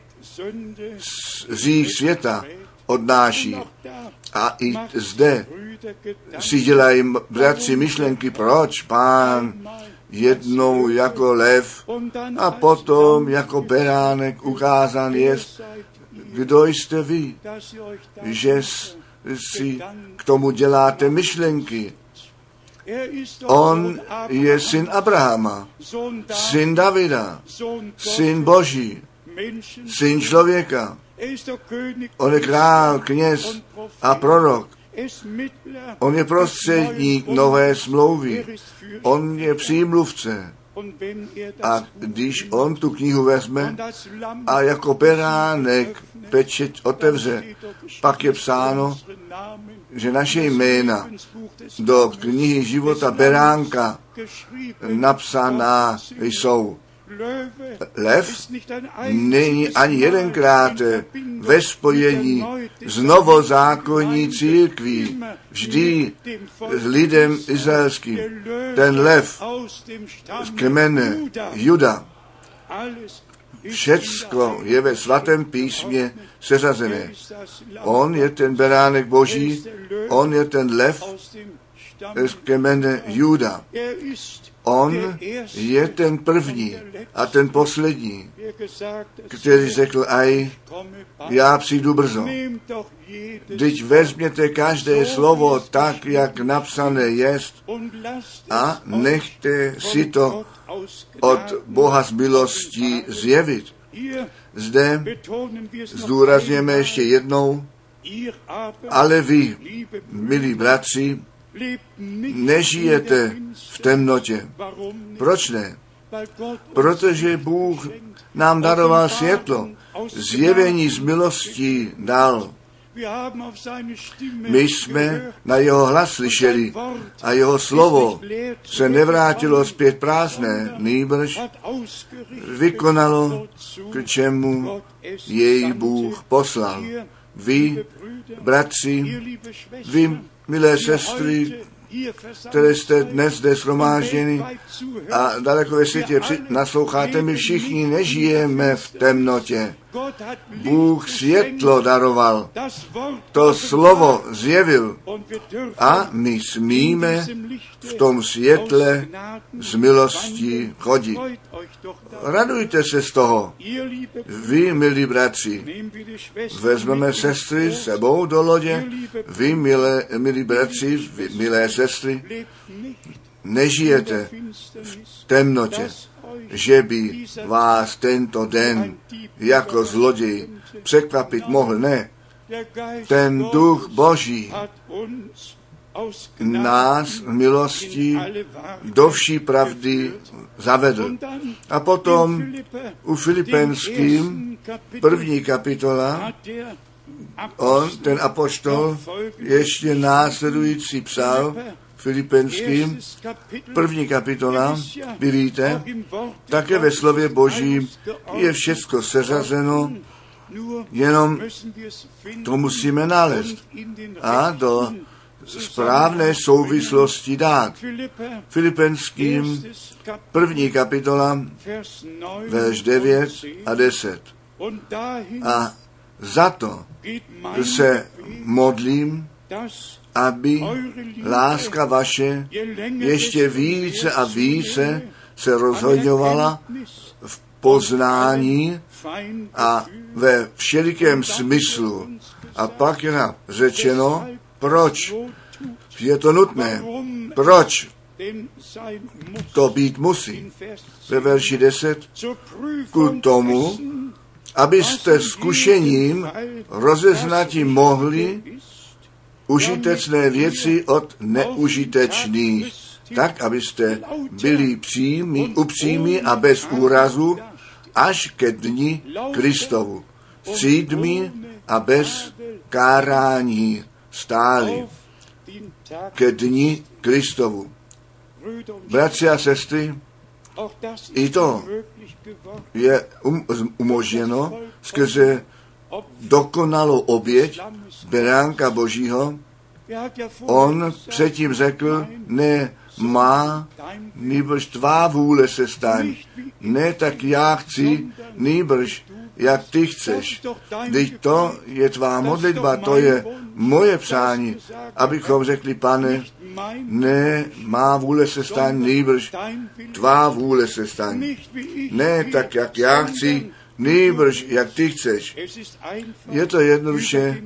hřích světa odnáší. A i zde si dělají bratři myšlenky, proč Pán jednou jako lev a potom jako beránek ukázán jest. Kdo jste vy, že si k tomu děláte myšlenky? On je syn Abrahama, syn Davida, syn Boží, syn člověka. On je král, kněz a prorok. On je prostředník nové smlouvy. On je přímluvce. A když on tu knihu vezme a jako beránek pečeť otevře, pak je psáno, že naše jména do knihy života beránka napsaná jsou. Lev není ani jedenkrát ve spojení s novozákonní církví, vždy s lidem izraelským. Ten lev z kmene Juda, všecko je ve svatém písmě seřazené. On je ten beránek Boží, on je ten lev z kmene Juda. On je ten první a ten poslední, který řekl, aj, já přijdu brzo. Vždyť vezměte každé slovo tak, jak napsané jest a nechte si to od Boha z milostí zjevit. Zde zdůrazněme ještě jednou, ale vy, milí bratři, nežijete v temnotě. Proč ne? Protože Bůh nám daroval světlo, zjevení z milostí dal. My jsme na jeho hlas slyšeli a jeho slovo se nevrátilo zpět prázdné, nýbrž vykonalo, k čemu jej Bůh poslal. Vy, bratři, vy, milé sestry, které jste dnes zde shromážděni a daleko ve světě nasloucháte, my všichni nežijeme v temnotě. Bůh světlo daroval, to slovo zjevil a my smíme v tom světle z milostí chodit. Radujte se z toho. Vy, milí bratři, vezmeme sestry s sebou do lodě. Vy, milé, milí bratři, vy, milé sestry, nežijete v temnotě, že by vás tento den jako zloděj překvapit mohl. Ne, ten duch Boží nás v milosti do vší pravdy zavedl. A potom u Filipenským první kapitola on, ten apoštol, ještě následující psal Filipenským první kapitola, vy víte, také ve slově Božím je všecko seřazeno, jenom to musíme nalézt a do správné souvislosti dát. Filipenským první kapitola, verš devět a deset. A za to se modlím, aby láska vaše ještě více a více se rozhoďovala v poznání a ve všelikém smyslu. A pak je nám řečeno, proč je to nutné, proč to být musí. Ve verši deset, ku tomu, abyste zkušením rozeznati mohli užitečné věci od neužitečných, tak, abyste byli přímí, upřímí a bez úrazu až ke dni Kristovu, střídmí a bez kárání stáli ke dni Kristovu. Bratři a sestry, i to je um, umožněno skrze dokonalou oběť beránka Božího. On předtím řekl, ne má, nýbrž tvá vůle se staň. Ne tak já chci, nýbrž jak ty chceš. Vždyť to je tvá modlitba, to je moje přání, abychom řekli, Pane, ne má vůle se staň, nýbrž tvá vůle se staň. Ne tak, jak já chci, nýbrž jak ty chceš. Je to jednoduše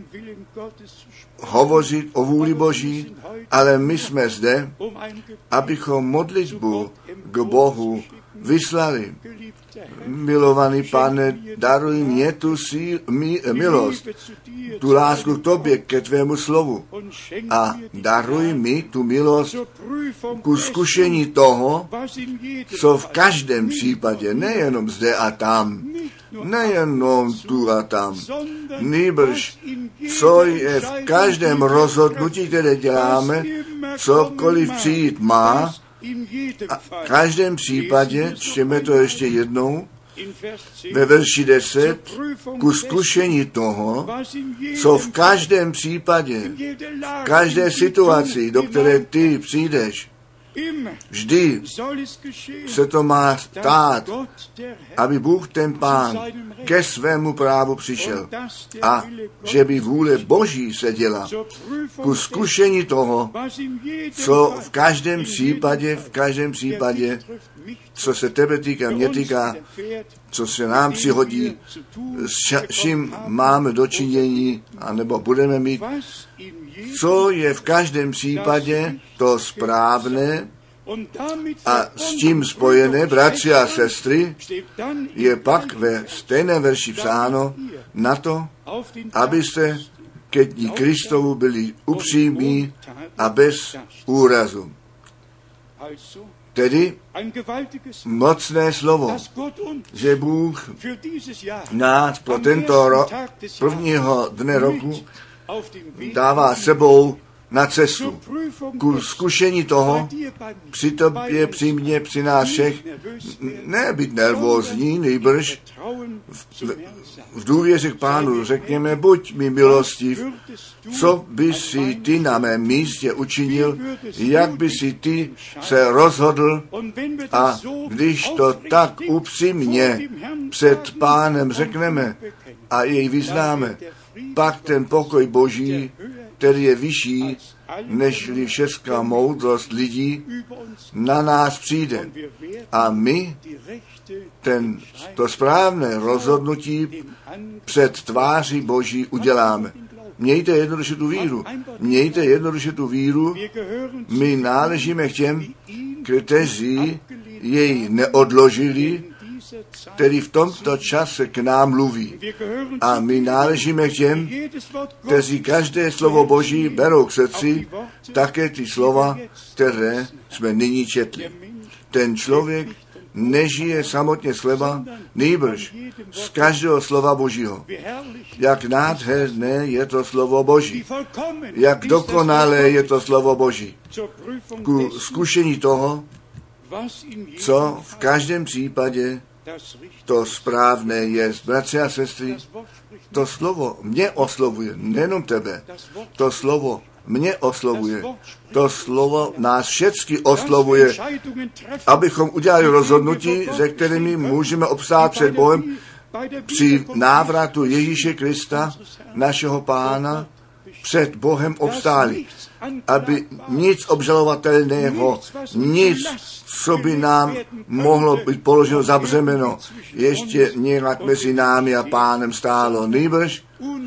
hovořit o vůli Boží, ale my jsme zde, abychom modlitbu k Bohu vyslali. Milovaný Pane, daruj mě tu síl, mi, milost, tu lásku k tobě, ke tvému slovu a daruj mi tu milost ku zkušení toho, co v každém případě, nejenom zde a tam, nejenom tu a tam, nýbrž, co je v každém rozhodnutí, které děláme, cokoliv přijít má, a v každém případě, čteme to ještě jednou, ve verši deset, ku zkušení toho, co v každém případě, v každé situaci, do které ty přijdeš, vždy se to má stát, aby Bůh ten Pán ke svému právu přišel a že by vůle Boží se děla ku zkušení toho, co v každém případě, v každém případě, co se tebe týká, mě týká, co se nám přihodí, s čím máme dočinění, anebo budeme mít, co je v každém případě to správné a s tím spojené, bratři a sestry, je pak ve stejném verši psáno na to, abyste ke dní Kristovu byli upřímní a bez úrazu. Tedy mocné slovo, že Bůh nás pro tento rok, prvního dne roku, dává sebou na cestu. Ku zkušení toho, při tobě, při mně, při nás všech, ne být nervózní, nejbrž v, v důvěře k Pánu řekněme, buď mi milostiv, co by si ty na mém místě učinil, jak by si ty se rozhodl a když to tak upřímně před Pánem řekneme a jej vyznáme, pak ten pokoj Boží, který je vyšší nežli všecká moudrost lidí, na nás přijde. A my ten, to správné rozhodnutí před tváří Boží uděláme. Mějte jednoduše tu víru. Mějte jednoduše tu víru. My náležíme k těm, kteří jej neodložili který v tomto čase k nám mluví. A my náležíme k těm, kteří každé slovo Boží berou k srdci, také ty slova, které jsme nyní četli. Ten člověk nežije samotně z chleba, nýbrž z každého slova Božího. Jak nádherné je to slovo Boží. Jak dokonalé je to slovo Boží. Ku zkušení toho, co v každém případě to správné je. Bratři a sestry, to slovo mě oslovuje, nejenom tebe. To slovo mě oslovuje. To slovo nás všechny oslovuje, abychom udělali rozhodnutí, ze kterými můžeme obstát před Bohem při návratu Ježíše Krista, našeho Pána, před Bohem obstáli. Aby nic obžalovatelného, nic, co by nám mohlo být položeno za břemeno, ještě nějak mezi námi a Pánem stálo. Nýbrž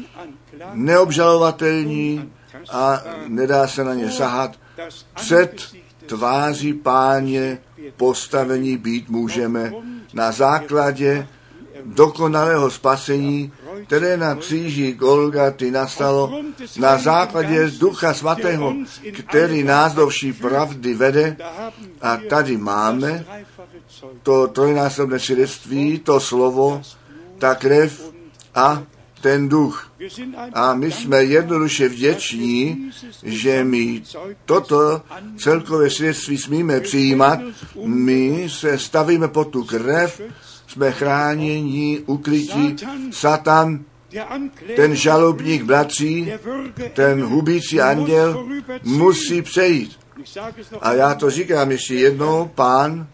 neobžalovatelní a nedá se na ně sahat. Před tváří Páně postavení být můžeme na základě dokonalého spasení, které na kříži Golgaty nastalo, na základě Ducha Svatého, který nás do vší pravdy vede. A tady máme to trojnásobné svědectví, to slovo, ta krev a ten duch. A my jsme jednoduše vděční, že my toto celkové svědectví smíme přijímat. My se stavíme pod tu krev, jsme chráněni, ukryti. Satan, ten žalobník bratří, ten hubící anděl musí přejít. A já to říkám ještě jednou, Pán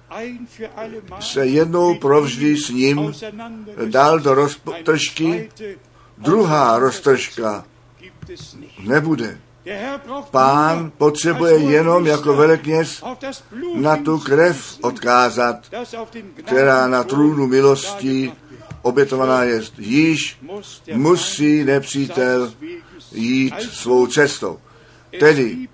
se jednou provždy s ním dal do roztržky. Druhá roztržka nebude. Pán potřebuje jenom jako velekněz na tu krev odkázat, která na trůnu milosti obětovaná je. Již musí nepřítel jít svou cestou. Tedy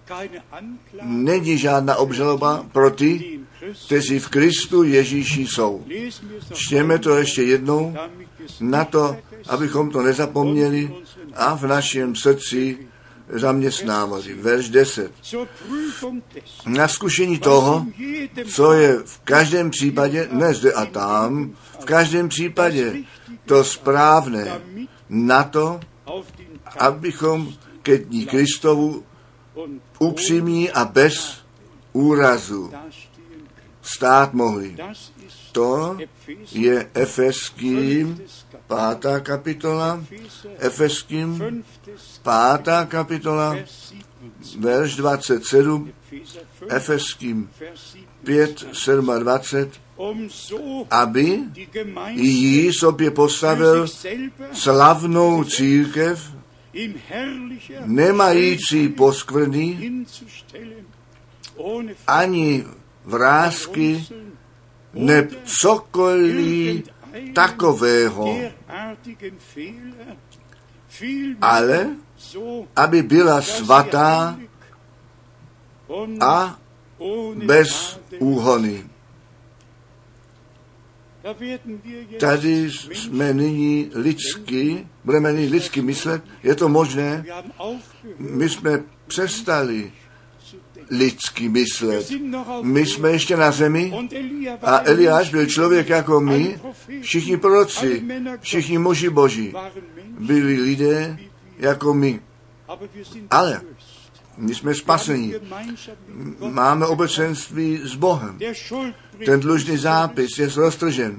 není žádná obžaloba pro ty, kteří v Kristu Ježíši jsou. Čtěme to ještě jednou, na to, abychom to nezapomněli a v našem srdci zaměstnávali. Verš deset. Na zkušení toho, co je v každém případě, ne zde a tam, v každém případě to správné, na to, abychom ke dní Kristovu upřímní a bez úrazu stát mohli. To je Efeským pátá kapitola, Efeským pátá kapitola, verš dvacet sedm, Efeským pět, dvacet sedm, aby jí sobě postavil slavnou církev, nemající poskvrny, ani vrásky, neb cokoliv takového, ale aby byla svatá a bez úhony. Tady jsme nyní lidsky, budeme nyní lidsky myslet, je to možné? My jsme přestali lidsky myslet. My jsme ještě na zemi a Eliáš byl člověk jako my, všichni proroci, všichni muži boží byli lidé jako my. Ale my jsme spasení. Máme obecenství s Bohem. Ten dlužný zápis je roztržen.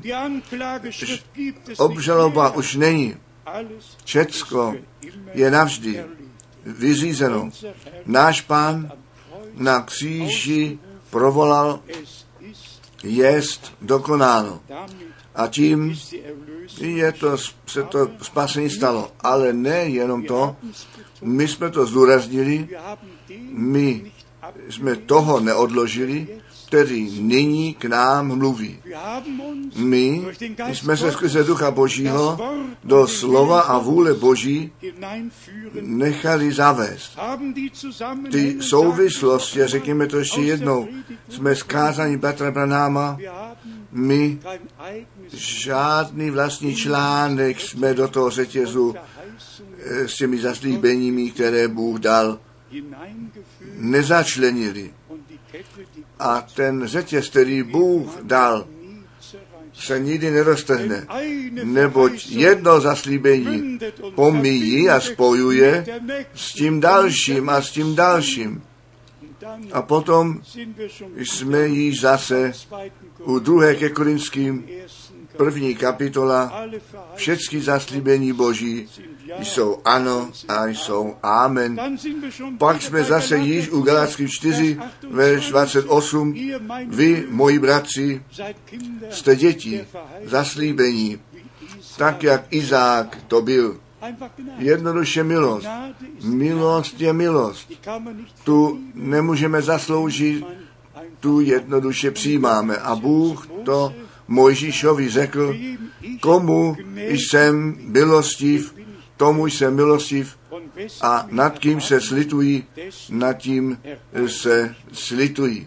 Obžaloba už není. Všecko je navždy vyřízeno. Náš Pán na kříži provolal, jest dokonáno. A tím je to, se to spasení stalo. Ale ne jenom to, my jsme to zdůraznili, my jsme toho neodložili, který nyní k nám mluví. My jsme se skrze Ducha Božího do slova a vůle Boží nechali zavést. Ty souvislosti, a řekněme to ještě jednou, jsme zkázaní bratra Branáma, My žádný vlastní článek jsme do toho řetězu s těmi zaslíbeními, které Bůh dal, nezačlenili. A ten řetěz, který Bůh dal, se nikdy neroztrhne, neboť jedno zaslíbení pomíjí a spojuje s tím dalším a s tím dalším. A potom jsme již zase u druhé ke Korinským, první kapitola, všechny zaslíbení Boží jsou ano a jsou amen. Pak jsme zase již u Galatských čtyři, verš dvacet osm, vy, moji bratři, jste děti zaslíbení, tak jak Izák to byl. Jednoduše milost. Milost je milost. Tu nemůžeme zasloužit, tu jednoduše přijímáme. A Bůh to Mojžíšovi řekl, komu jsem milostiv, tomu jsem milostiv a nad kým se slitují, nad tím se slitují.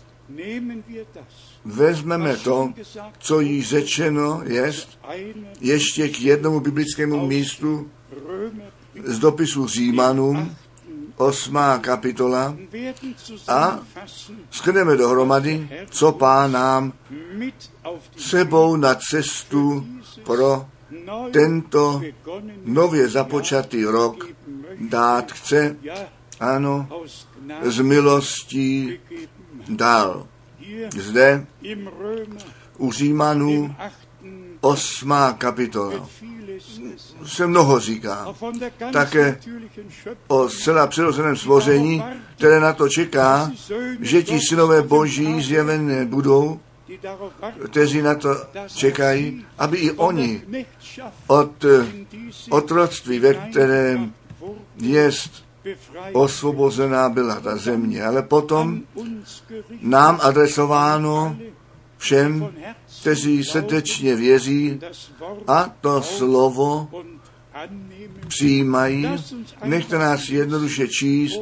Vezmeme to, co již řečeno jest, ještě k jednomu biblickému místu z dopisu Římanům, osmá kapitola, a shrneme dohromady, co Pán nám sebou na cestu pro tento nově započatý rok dát chce, ano, z milostí dal. Zde u Římanů osmá kapitola se mnoho říká. Také o zcela přirozeném stvoření, které na to čeká, že ti synové Boží zjevené budou, kteří na to čekají, aby i oni od otroctví, ve kterém jest osvobozená byla ta země. Ale potom nám adresováno všem, kteří srdečně věří a to slovo přijímají. Nechte nás jednoduše číst,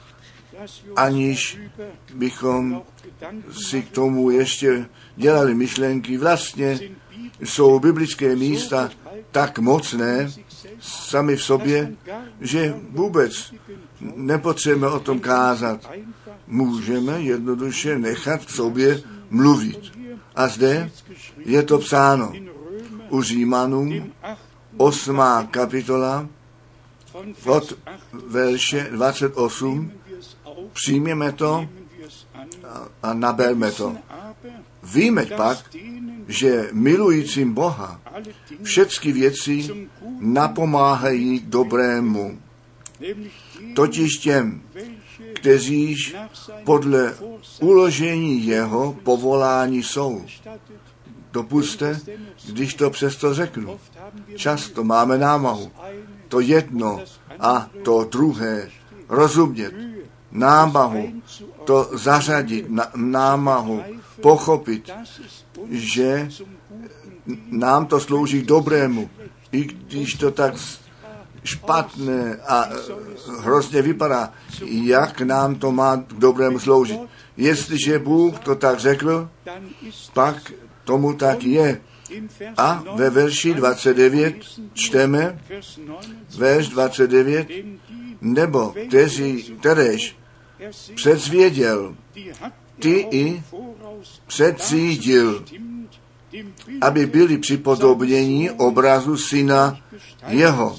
aniž bychom si k tomu ještě dělali myšlenky. Vlastně jsou biblické místa tak mocné sami v sobě, že vůbec nepotřebujeme o tom kázat. Můžeme jednoduše nechat v sobě mluvit. A zde je to psáno u Římanům, osmá kapitola, od verše dvacet osm. Přijměme to a naberme to. Víme pak, že milujícím Boha všechny věci napomáhají k dobrému, totiž těm, kteříž podle uložení jeho povolání jsou. Dopuste, když to přesto řeknu. Často máme námahu to jedno a to druhé rozumět. Námahu to zařadit, námahu pochopit, že nám to slouží k dobrému, i když to tak špatné a hrozně vypadá, jak nám to má k dobrému sloužit. Jestliže Bůh to tak řekl, pak tomu tak je. A ve verši dvacet devět čteme, verš dvacet devět, nebo kteří, kteréž předsvěděl, ty i předřídil, aby byli připodobněni obrazu syna jeho,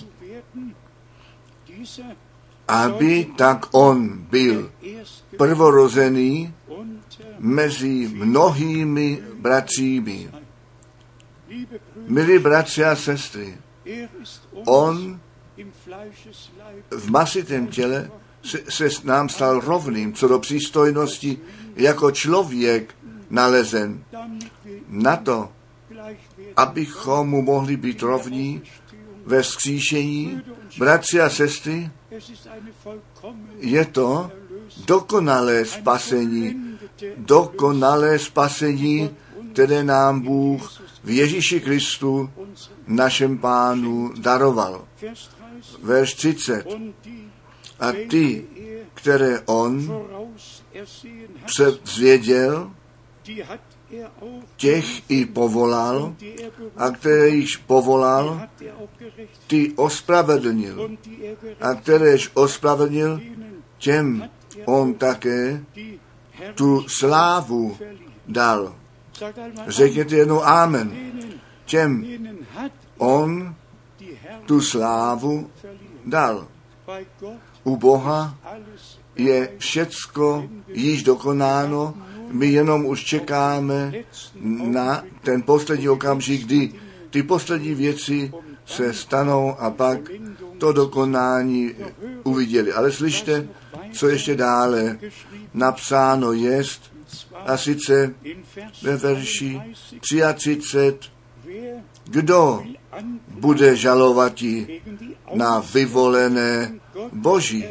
aby tak on byl prvorozený mezi mnohými bratřími. Milí bratři a sestry, on v masitém těle se, se nám stal rovným co do přístojnosti jako člověk nalezen na to, abychom mu mohli být rovní ve vzkříšení. Bratři a sestry, je to dokonalé spasení, dokonalé spasení, které nám Bůh v Ježíši Kristu, našem Pánu, daroval. Verš třicet. A ty, které on předvěděl, těch i povolal a které již povolal, ty ospravedlnil a kteréž ospravedlnil, těm on také tu slávu dal. Řekněte jednou amen. Těm on tu slávu dal. U Boha je všecko již dokonáno, my jenom už čekáme na ten poslední okamžik, kdy ty poslední věci se stanou a pak to dokonání uviděli. Ale slyšte, co ještě dále napsáno jest, a sice ve verši třicet tři. Kdo bude žalovati na vyvolené Boží?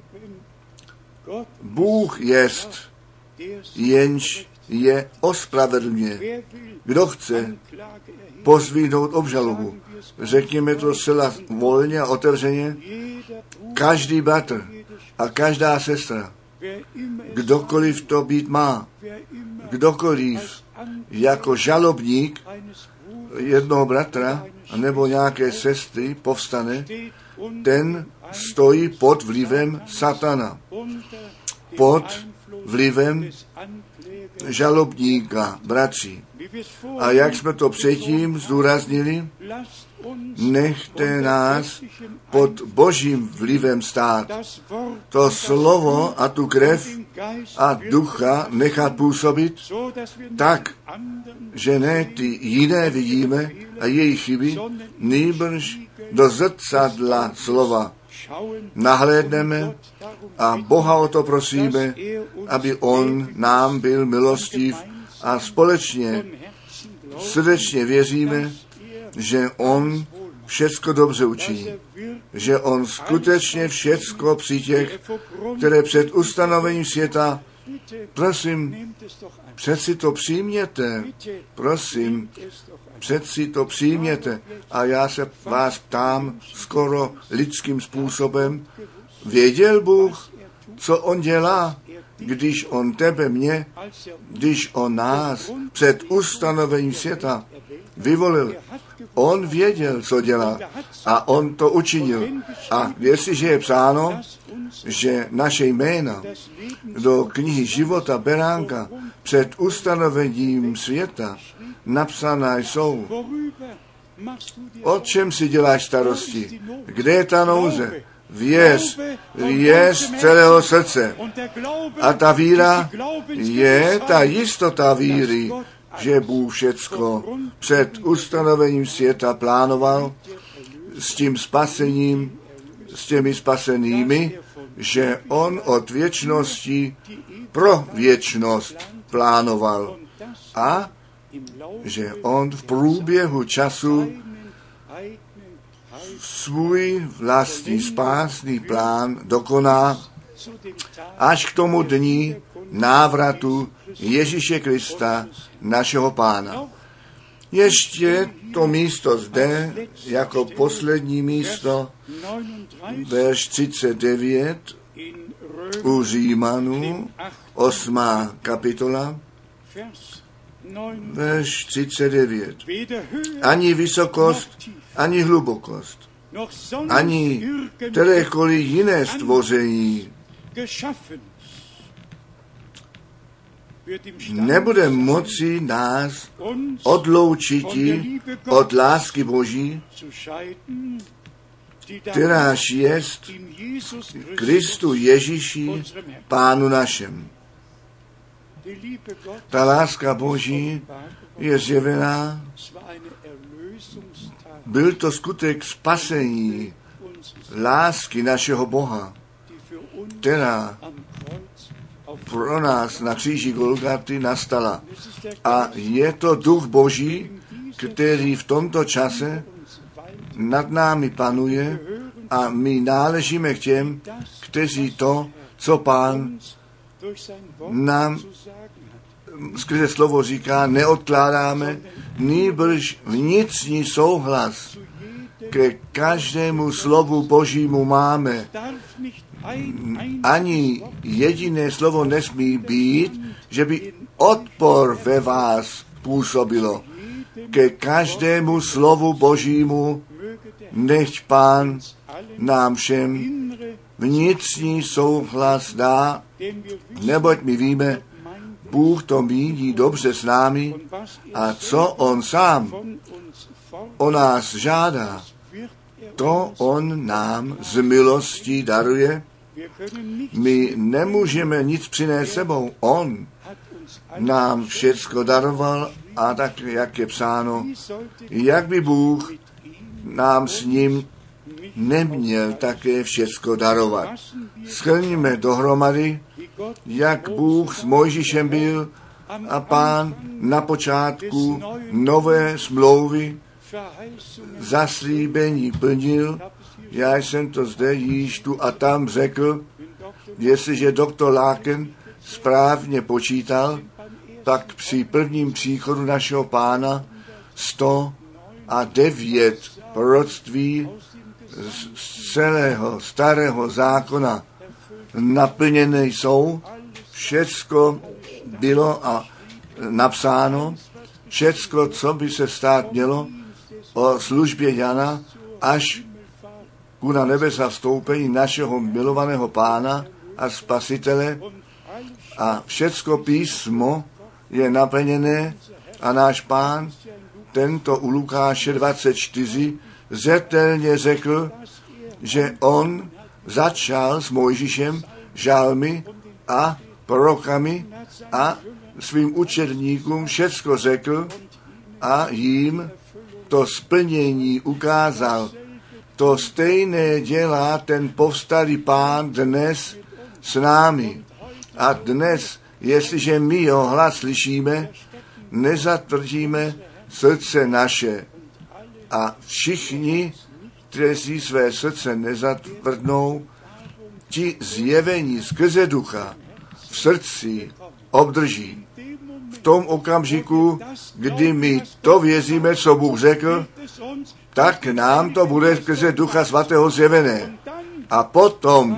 Bůh jest, jenž je ospravedlně. Kdo chce pozvídnout obžalobu? Řekněme to zcela volně a otevřeně. Každý bratr a každá sestra, kdokoliv to být má, kdokoliv jako žalobník jednoho bratra nebo nějaké sestry povstane, ten stojí pod vlivem satana, pod vlivem žalobníka, bratří. A jak jsme to předtím zdůraznili, nechte nás pod božím vlivem stát. To slovo a tu krev a ducha nechat působit tak, že ne ty jiné vidíme a jejich chyby, nýbrž do zrcadla slova nahlédneme a Boha o to prosíme, aby on nám byl milostiv a společně srdečně věříme, že on všecko dobře učiní, že on skutečně všecko při těch, které před ustanovením světa, prosím, přeci to přijměte, prosím, přeci to přijměte. A já se vás ptám skoro lidským způsobem, věděl Bůh, co on dělá, když on tebe, mě, když on nás před ustanovením světa vyvolil. On věděl, co dělá a on to učinil. A jestliže je psáno, že naše jména do knihy života beránka před ustanovením světa napsaná jsou, o čem si děláš starosti? Kde je ta nouze? Věř, věř celého srdce. A ta víra je ta jistota víry, že Bůh všecko před ustanovením světa plánoval s tím spasením, s těmi spasenými, že on od věčnosti pro věčnost plánoval a že on v průběhu času svůj vlastní spásný plán dokoná až k tomu dní návratu Ježíše Krista, našeho Pána. Ještě to místo zde, jako poslední místo, verš třicet devět u Římanů, osmá kapitola, verš třicet devět. Ani vysokost, ani hlubokost, ani kterékoliv jiné stvoření nebude moci nás odloučit od lásky Boží, kteráž jest Kristu Ježíši, Pánu našem. Ta láska Boží je zjevená, byl to skutek spasení lásky našeho Boha, která pro nás na kříži Golgaty nastala. A je to duch Boží, který v tomto čase nad námi panuje a my náležíme k těm, kteří to, co Pán nám skrze slovo říká, neodkládáme, nýbrž vnitřní souhlas ke každému slovu Božímu máme. Ani jediné slovo nesmí být, že by odpor ve vás působilo. Ke každému slovu Božímu nechť Pán nám všem vnitřní souhlas dá, neboť my víme, Bůh to míní dobře s námi a co On sám o nás žádá, to On nám z milostí daruje. My nemůžeme nic přinést sebou. On nám všecko daroval a tak, jak je psáno, jak by Bůh nám s ním neměl také všecko darovat. Shrňme dohromady, jak Bůh s Mojžíšem byl a Pán na počátku nové smlouvy zaslíbení plnil. Já jsem to zde již tu a tam řekl, jestliže doktor Laken správně počítal, tak při prvním příchodu našeho Pána sto a devět proroctví z celého starého zákona naplněné jsou. Všecko bylo a napsáno, všecko, co by se stát mělo o službě Jana až ku na nebesa vstoupení našeho milovaného Pána a Spasitele. A všecko písmo je naplněné a náš Pán tento u Lukáše dvacet čtyři zřetelně řekl, že on začal s Mojžíšem, žalmy a prorokami a svým učedníkům všecko řekl a jim to splnění ukázal. To stejné dělá ten povstalý Pán dnes s námi. A dnes, jestliže my jeho hlas slyšíme, nezatvrdíme srdce naše. A všichni, kteří své srdce nezatvrdnou, ti zjevení skrze ducha v srdci obdrží. V tom okamžiku, kdy my to věříme, co Bůh řekl, tak nám to bude skrze Ducha Svatého zjevené. A potom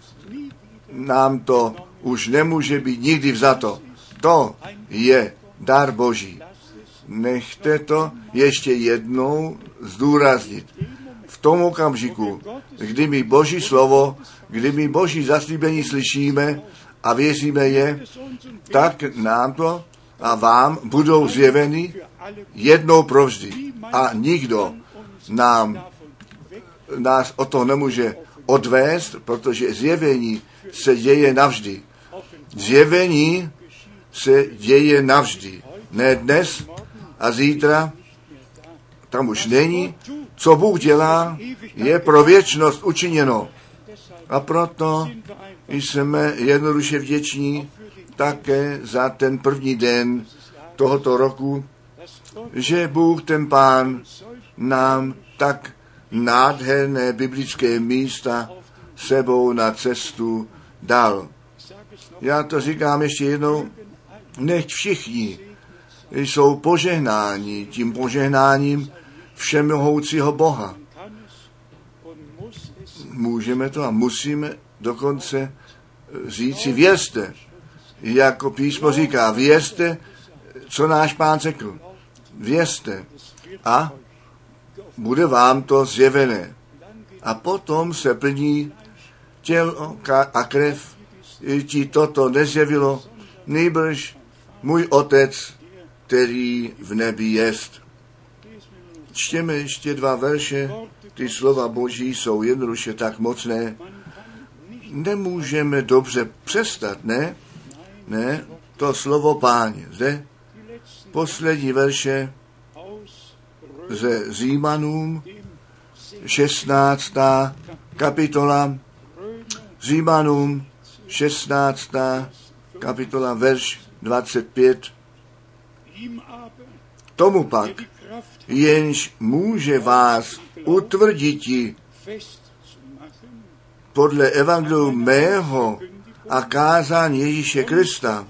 nám to už nemůže být nikdy vzato. To je dar Boží. Nechte to ještě jednou zdůraznit. V tom okamžiku, kdy my Boží slovo, kdy my Boží zaslíbení slyšíme a věříme je, tak nám to a vám budou zjeveny jednou provždy. A nikdo nám, nás o to nemůže odvést, protože zjevení se děje navždy. Zjevení se děje navždy. Ne dnes a zítra, tam už není. Co Bůh dělá, je pro věčnost učiněno. A proto jsme jednoduše vděční také za ten první den tohoto roku, že Bůh, ten Pán, nám tak nádherné biblické místa sebou na cestu dal. Já to říkám ještě jednou, nechť všichni jsou požehnáni tím požehnáním všemohoucího Boha. Můžeme to a musíme dokonce říci věřte, jako písmo říká, věřte, co náš Pán řekl. Věřte a bude vám to zjevené. A potom se plní tělo a krev, ti toto nezjevilo, nýbrž můj Otec, který v nebi jest. Čtěme ještě dva verše, ty slova Boží jsou jednoduše tak mocné. Nemůžeme dobře přestat, ne? Ne, to slovo Páně. Zde poslední verše ze Římanům, šestnáctá kapitola, Římanům, šestnáctá kapitola, verš dvacet pět. Tomu pak, jenž může vás utvrditi podle evangeliu mého a kázání Ježíše Krista,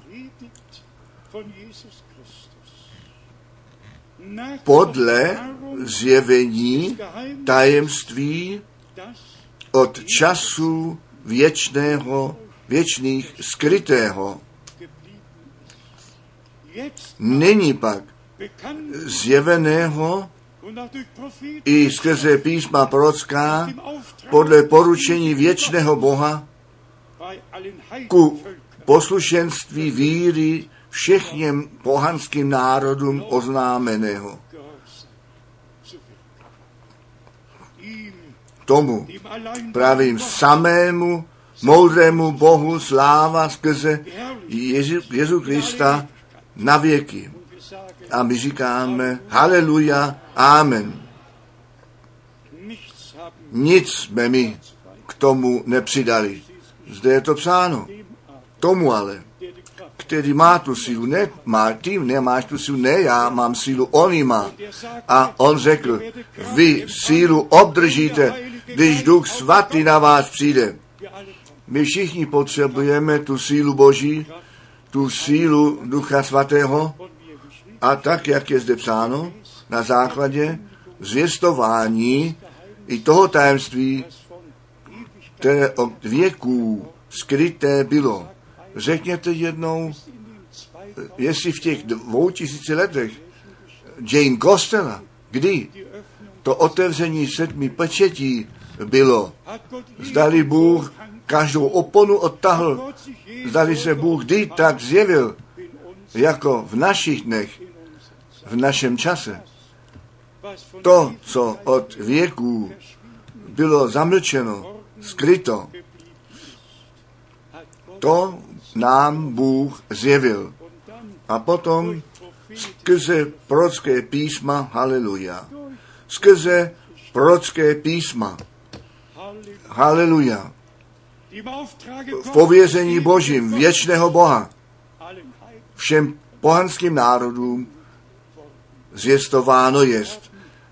podle zjevení tajemství od času věčného, věčných skrytého. Nyní pak zjeveného i skrze písma prorocká podle poručení věčného Boha ku poslušenství víry všem pohanským národům oznámeného. Tomu pravým samému moudrému Bohu sláva skrze Jezu, Jezu Krista na věky. A my říkáme haleluja, amen. Nic jsme mi k tomu nepřidali. Zde je to psáno. Tomu ale, který má tu sílu, ne, má, ty nemáš tu sílu, ne, já mám sílu, on ji má. A on řekl, vy sílu obdržíte, když Duch Svatý na vás přijde. My všichni potřebujeme tu sílu Boží, tu sílu Ducha Svatého a tak, jak je zde psáno, na základě zvěstování i toho tajemství, které od věků skryté bylo. Řekněte jednou, jestli v těch dvou tisíci letech Jane Costella, kdy to otevření sedmi pečetí bylo, zdali Bůh každou oponu odtahl, zdali se Bůh kdy tak zjevil, jako v našich dnech, v našem čase. To, co od věků bylo zamlčeno, skryto, to nám Bůh zjevil. A potom skrze prorocké písma, haleluja, skrze prorocké písma, haleluja, v pověření Božím věčného Boha všem pohanským národům zvěstováno jest.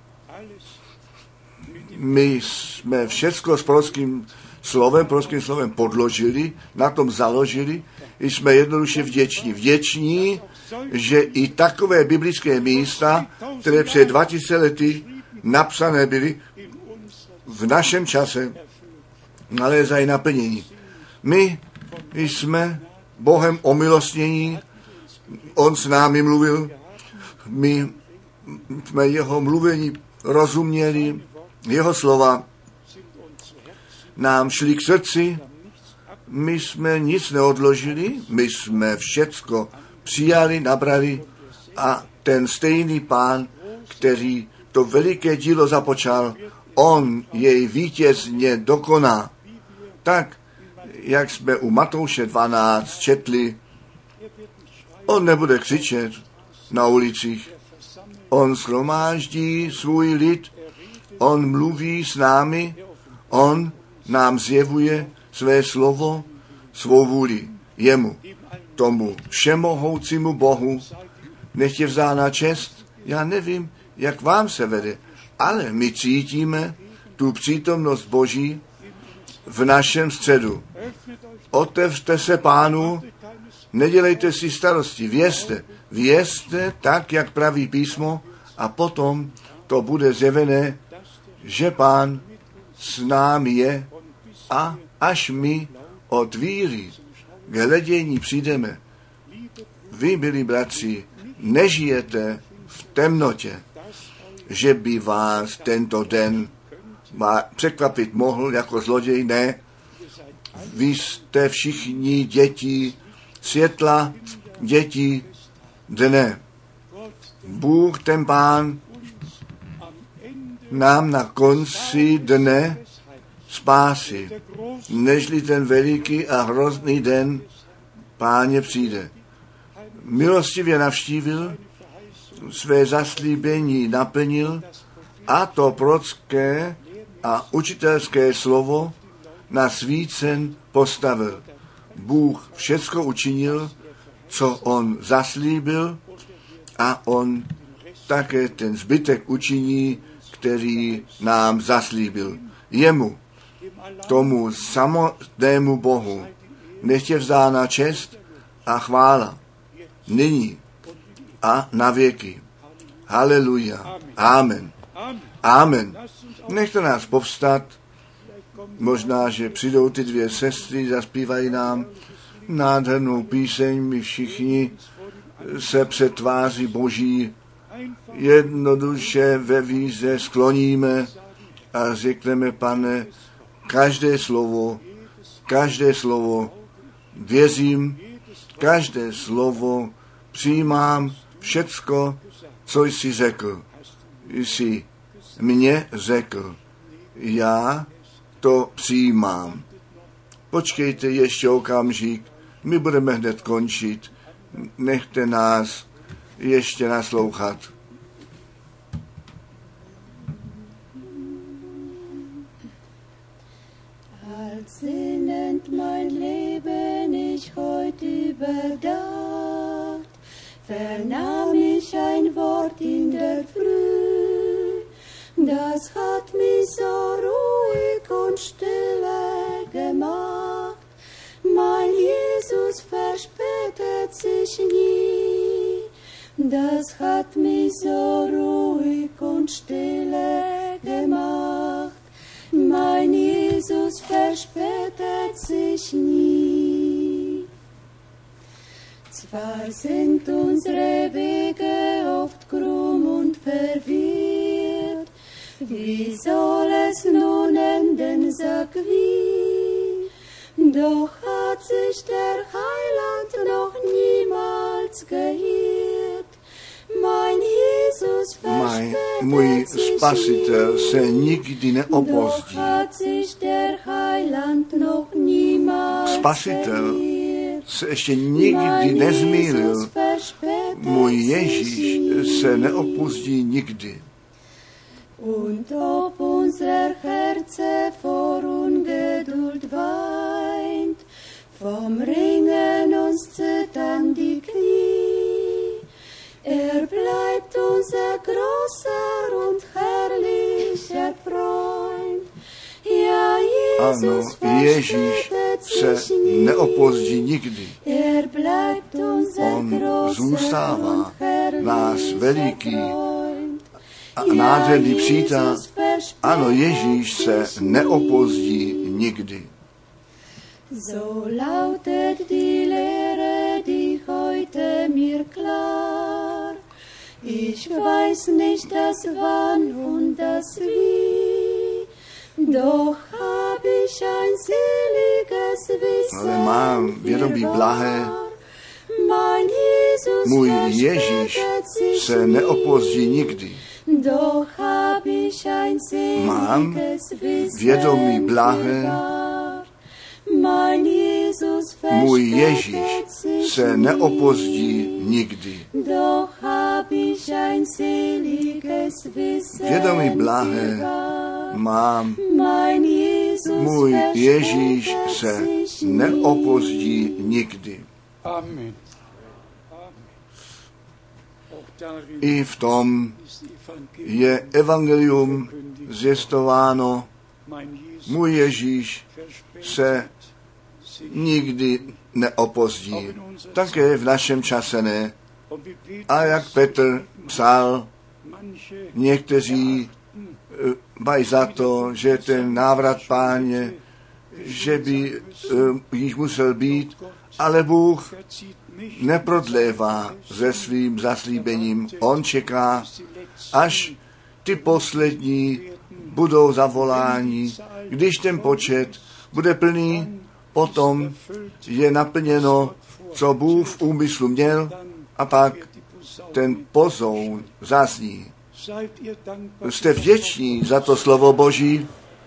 My jsme všecko s prorockým slovem, prorockým slovem podložili, na tom založili, jsme jednoduše vděční. Vděční, že i takové biblické místa, které před dva tisíce lety napsané byly, v našem čase nalézají naplnění. My jsme Bohem omilostnění, on s námi mluvil, my jsme jeho mluvení rozuměli, jeho slova nám šli k srdci, my jsme nic neodložili, my jsme všecko přijali, nabrali a ten stejný Pán, který to veliké dílo započal, on jej vítězně dokoná. Tak, jak jsme u Matouše dvanáct četli, on nebude křičet na ulicích, on shromáždí svůj lid, on mluví s námi, on nám zjevuje své slovo, svou vůli jemu, tomu všemohoucímu Bohu, nech je vzána čest. Já nevím, jak vám se vede, ale my cítíme tu přítomnost Boží v našem středu. Otevřte se Pánu, nedělejte si starosti, vězte, vězte tak, jak praví písmo a potom to bude zjevené, že Pán s námi je a až my od víry k hledění přijdeme. Vy, milí bratři, nežijete v temnotě, že by vás tento den překvapit mohl jako zloděj, ne. Vy jste všichni děti světla, děti dne. Bůh, ten Pán, nám na konci dne spásy, nežli ten veliký a hrozný den Páně přijde. Milostivě navštívil, své zaslíbení naplnil a to prorocké a učitelské slovo na svícen postavil. Bůh všecko učinil, co on zaslíbil a on také ten zbytek učiní, který nám zaslíbil. Jemu, tomu samotnému Bohu, nech je vzána čest a chvála. Nyní a na věky. Haleluja. Amen. Amen. Nechte nás povstat. Možná, že přijdou ty dvě sestry, zaspívají nám nádhernou píseň, my všichni se před tváří Boží jednoduše ve víře skloníme a řekneme, Pane, každé slovo, každé slovo věřím, každé slovo přijímám, všecko, co jsi řekl, jsi mě řekl. Já to přijímám. Počkejte ještě okamžik, my budeme hned končit. Nechte nás ještě naslouchat. Als sinnend mein Leben ich heute überdacht, vernahm ich ein Wort in der Früh, das hat mich so ruhig und stille gemacht. Mein Jesus verspätet sich nie, das hat mich so ruhig und stille gemacht. Mein Jesus verspätet sich nie. Zwar sind unsere Wege oft krumm und verwirrt, wie soll es nun enden, sag wie? Doch hat sich der Heiland noch niemals geirrt. Mein Jesus Maj, můj Spasitel se nikdy neopozdí. Spasitel se ještě nikdy nezmýlil. Můj Ježíš se neopozdí nikdy. Und ob unser Herze vor Ungeduld weint, vom Ringen uns zittern die Knie, er bleibt unser großer und herrlicher Freund. Ja, Jesus ano, Ježíš se neopozdí nikdy. Er bleibt unser On zůstává nás veliký a Ja, nádherný přítel. Jesus Ano, Ježíš se neopozdí nikdy. So lautet die Lehre, die heute mir klar. Ich weiß nicht das Wann und das Wie, doch hab ich ein seliges Wissen. Ale mám vědomí blahé. Mein Jesus Můj Ježíš verspätet sich se neopozdí nikdy. Doch hab ich ein Mám seliges Wissen vědomí blahé. Mein Jesus Můj Ježíš verspätet sich se nie. neopozdí nikdy. Doch hab ich ein seliges Wissen Vědomí blahé mám. Mein Jesus Můj Ježíš verspätet se sich nie. neopozdí nikdy. Amen. I v tom je evangelium zjistováno. Můj Ježíš se nikdy neopozdí. Také v našem čase ne. A jak Petr psal, někteří eh, mají za to, že ten návrat Páně, že by eh, již musel být, ale Bůh neprodlévá se svým zaslíbením. On čeká, až ty poslední budou zavoláni. Když ten počet bude plný, potom je naplněno, co Bůh v úmyslu měl, a pak ten pozoun zazní. Jste vděční za to slovo Boží?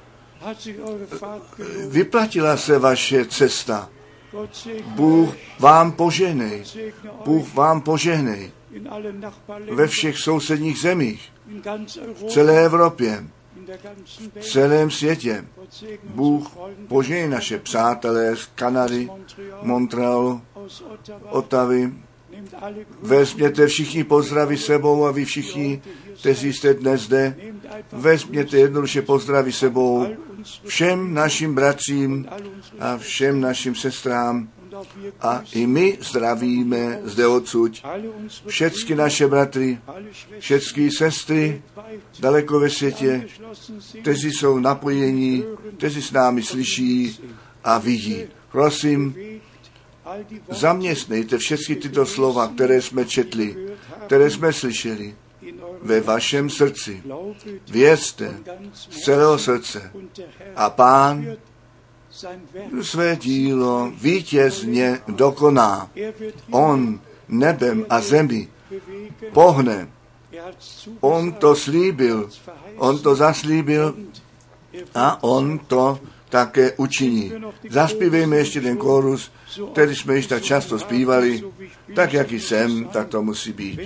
Vyplatila se vaše cesta. Bůh vám požehnej. Bůh vám požehnej. Ve všech sousedních zemích, v celé Evropě, v celém světě. Bůh požehnej naše přátelé z Kanady, Montrealu, Ottavy. Vezměte všichni pozdraví sebou a vy všichni, kteří jste dnes zde, vezměte jednoduše pozdraví sebou všem našim bratřím a všem našim sestrám. A i my zdravíme zde odsud všechny naše bratry, všechny sestry daleko ve světě, kteří jsou napojení, kteří s námi slyší a vidí. Prosím, zaměstnejte všechny tyto slova, které jsme četli, které jsme slyšeli, ve vašem srdci. Věřte z celého srdce a Pán své dílo vítězně dokoná. On nebem a zemi pohne. On to slíbil, on to zaslíbil a on to také učiní. Zaspívejme ještě ten kórus, který jsme již tak často zpívali, tak jak jsem, tak to musí být.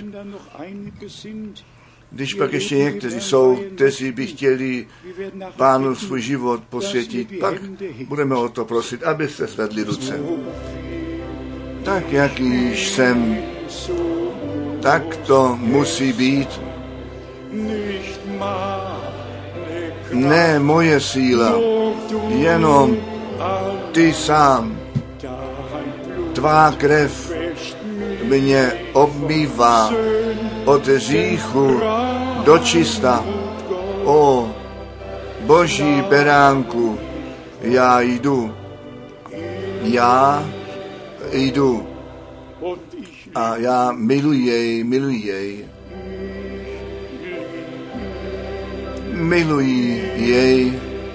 Když pak ještě někteří jsou, kteří by chtěli Pánu svůj život posvětit, pak budeme o to prosit, abyste zvedli ruce. Tak jak již jsem, tak to musí být. Ne moje síla, jenom ty sám. Tvá krev mě obmývá od hříchu do čista. O Boží beránku, já jdu, já jdu a já miluji jej, miluji jej. Miluji jej,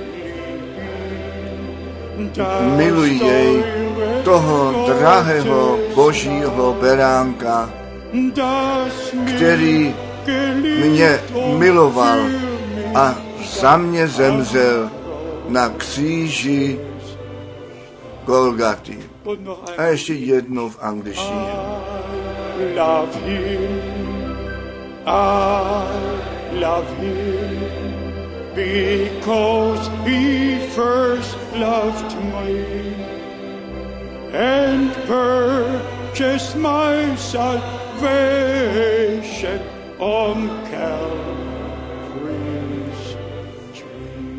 miluji jej, toho drahého Božího beránka, který mě miloval a za mě zemřel na kříži Golgaty. A ještě jednou v angličtině. Love him, I love him, because he first loved me and purchased my salvation on Calvary's tree.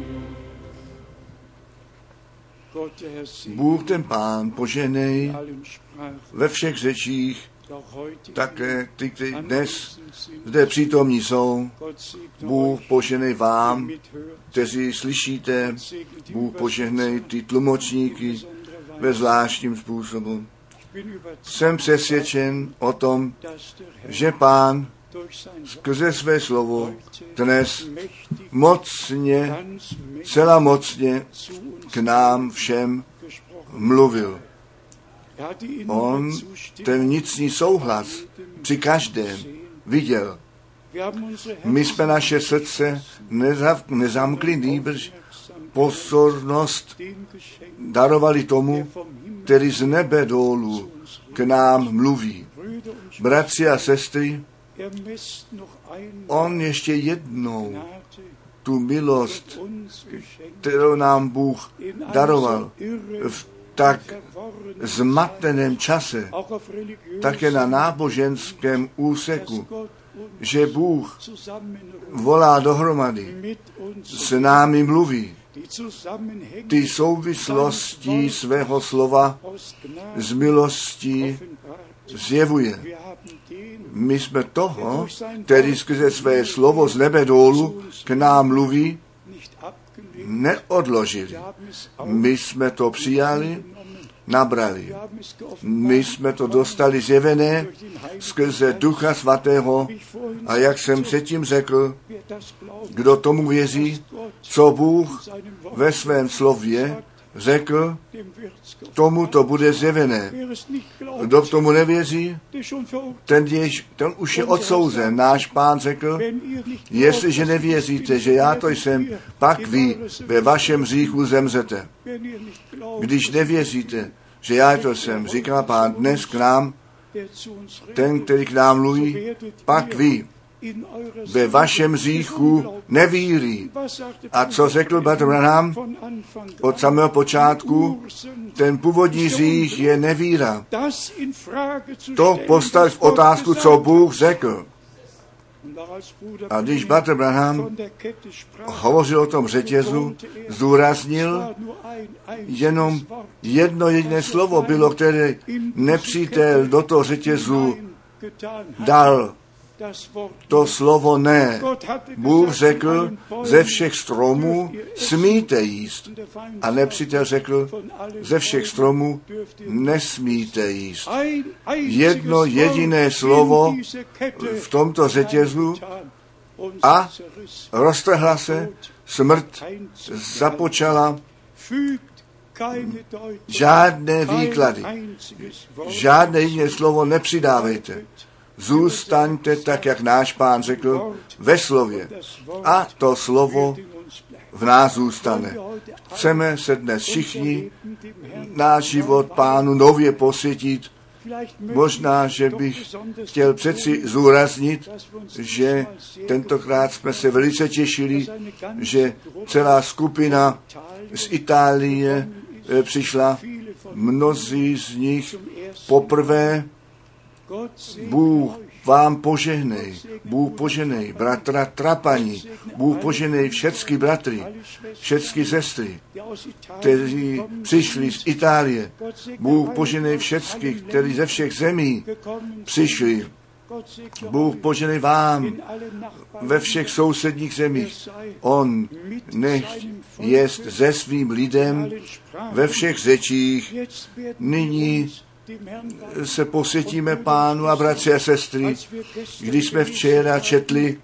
Bůh ten Pán poženej ve všech řečích, také ty, kteří dnes zde přítomní jsou. Bůh poženej vám, kteří slyšíte. Bůh poženej ty tlumočníky ve zvláštním způsobu. Jsem přesvědčen o tom, že Pán skrze své slovo dnes mocně, celá mocně k nám všem mluvil. On ten vnitřní souhlas při každém viděl. My jsme naše srdce nezamkli, nýbrž pozornost darovali tomu, který z nebe dolů k nám mluví. Bratři a sestry, on ještě jednou tu milost, kterou nám Bůh daroval v tak zmateném čase, také na náboženském úseku, že Bůh volá dohromady, s námi mluví. Ty souvislosti svého slova z milostí zjevuje. My jsme toho, který skrze své slovo z nebe dolů k nám mluví, neodložili. My jsme to přijali, nabrali. My jsme to dostali zjevené skrze Ducha Svatého a jak jsem předtím řekl, kdo tomu věří, co Bůh ve svém slově řekl, tomu to bude zjevené. Kdo k tomu nevěří, ten, je, ten už je odsouzen. Náš Pán řekl, jestliže nevěříte, že já to jsem, pak vy ve vašem hříchu zemřete. Když nevěříte, že já to jsem, říká Pán dnes k nám, ten, který k nám mluví, pak vy ve vašem hříchu nevíří. A co řekl Bratr Branham od samého počátku? Ten původní hřích je nevíra. To postav v otázku, co Bůh řekl. A když Bratr Branham hovořil o tom řetězu, zdůraznil, jenom jedno jediné slovo bylo, které nepřítel do toho řetězu dal. To slovo ne. Bůh řekl, ze všech stromů smíte jíst. A nepřítel řekl, ze všech stromů nesmíte jíst. Jedno jediné slovo v tomto řetězu a roztrhla se, smrt započala. Žádné výklady, žádné jiné slovo nepřidávejte. Zůstaňte tak, jak náš Pán řekl, ve slově. A to slovo v nás zůstane. Chceme se dnes všichni náš život Pánu nově posvětit. Možná, že bych chtěl přeci zúraznit, že tentokrát jsme se velice těšili, že celá skupina z Itálie přišla, mnozí z nich poprvé. Bůh vám požehnej, Bůh požehnej bratra Trapani, Bůh požehnej všechny bratry, všechny sestry, kteří přišli z Itálie. Bůh požehnej všechny, kteří ze všech zemí přišli. Bůh požehnej vám ve všech sousedních zemích. On nech jest se svým lidem ve všech řečích. Nyní se posvětíme Pánu a bratři a sestry, když jsme včera četli,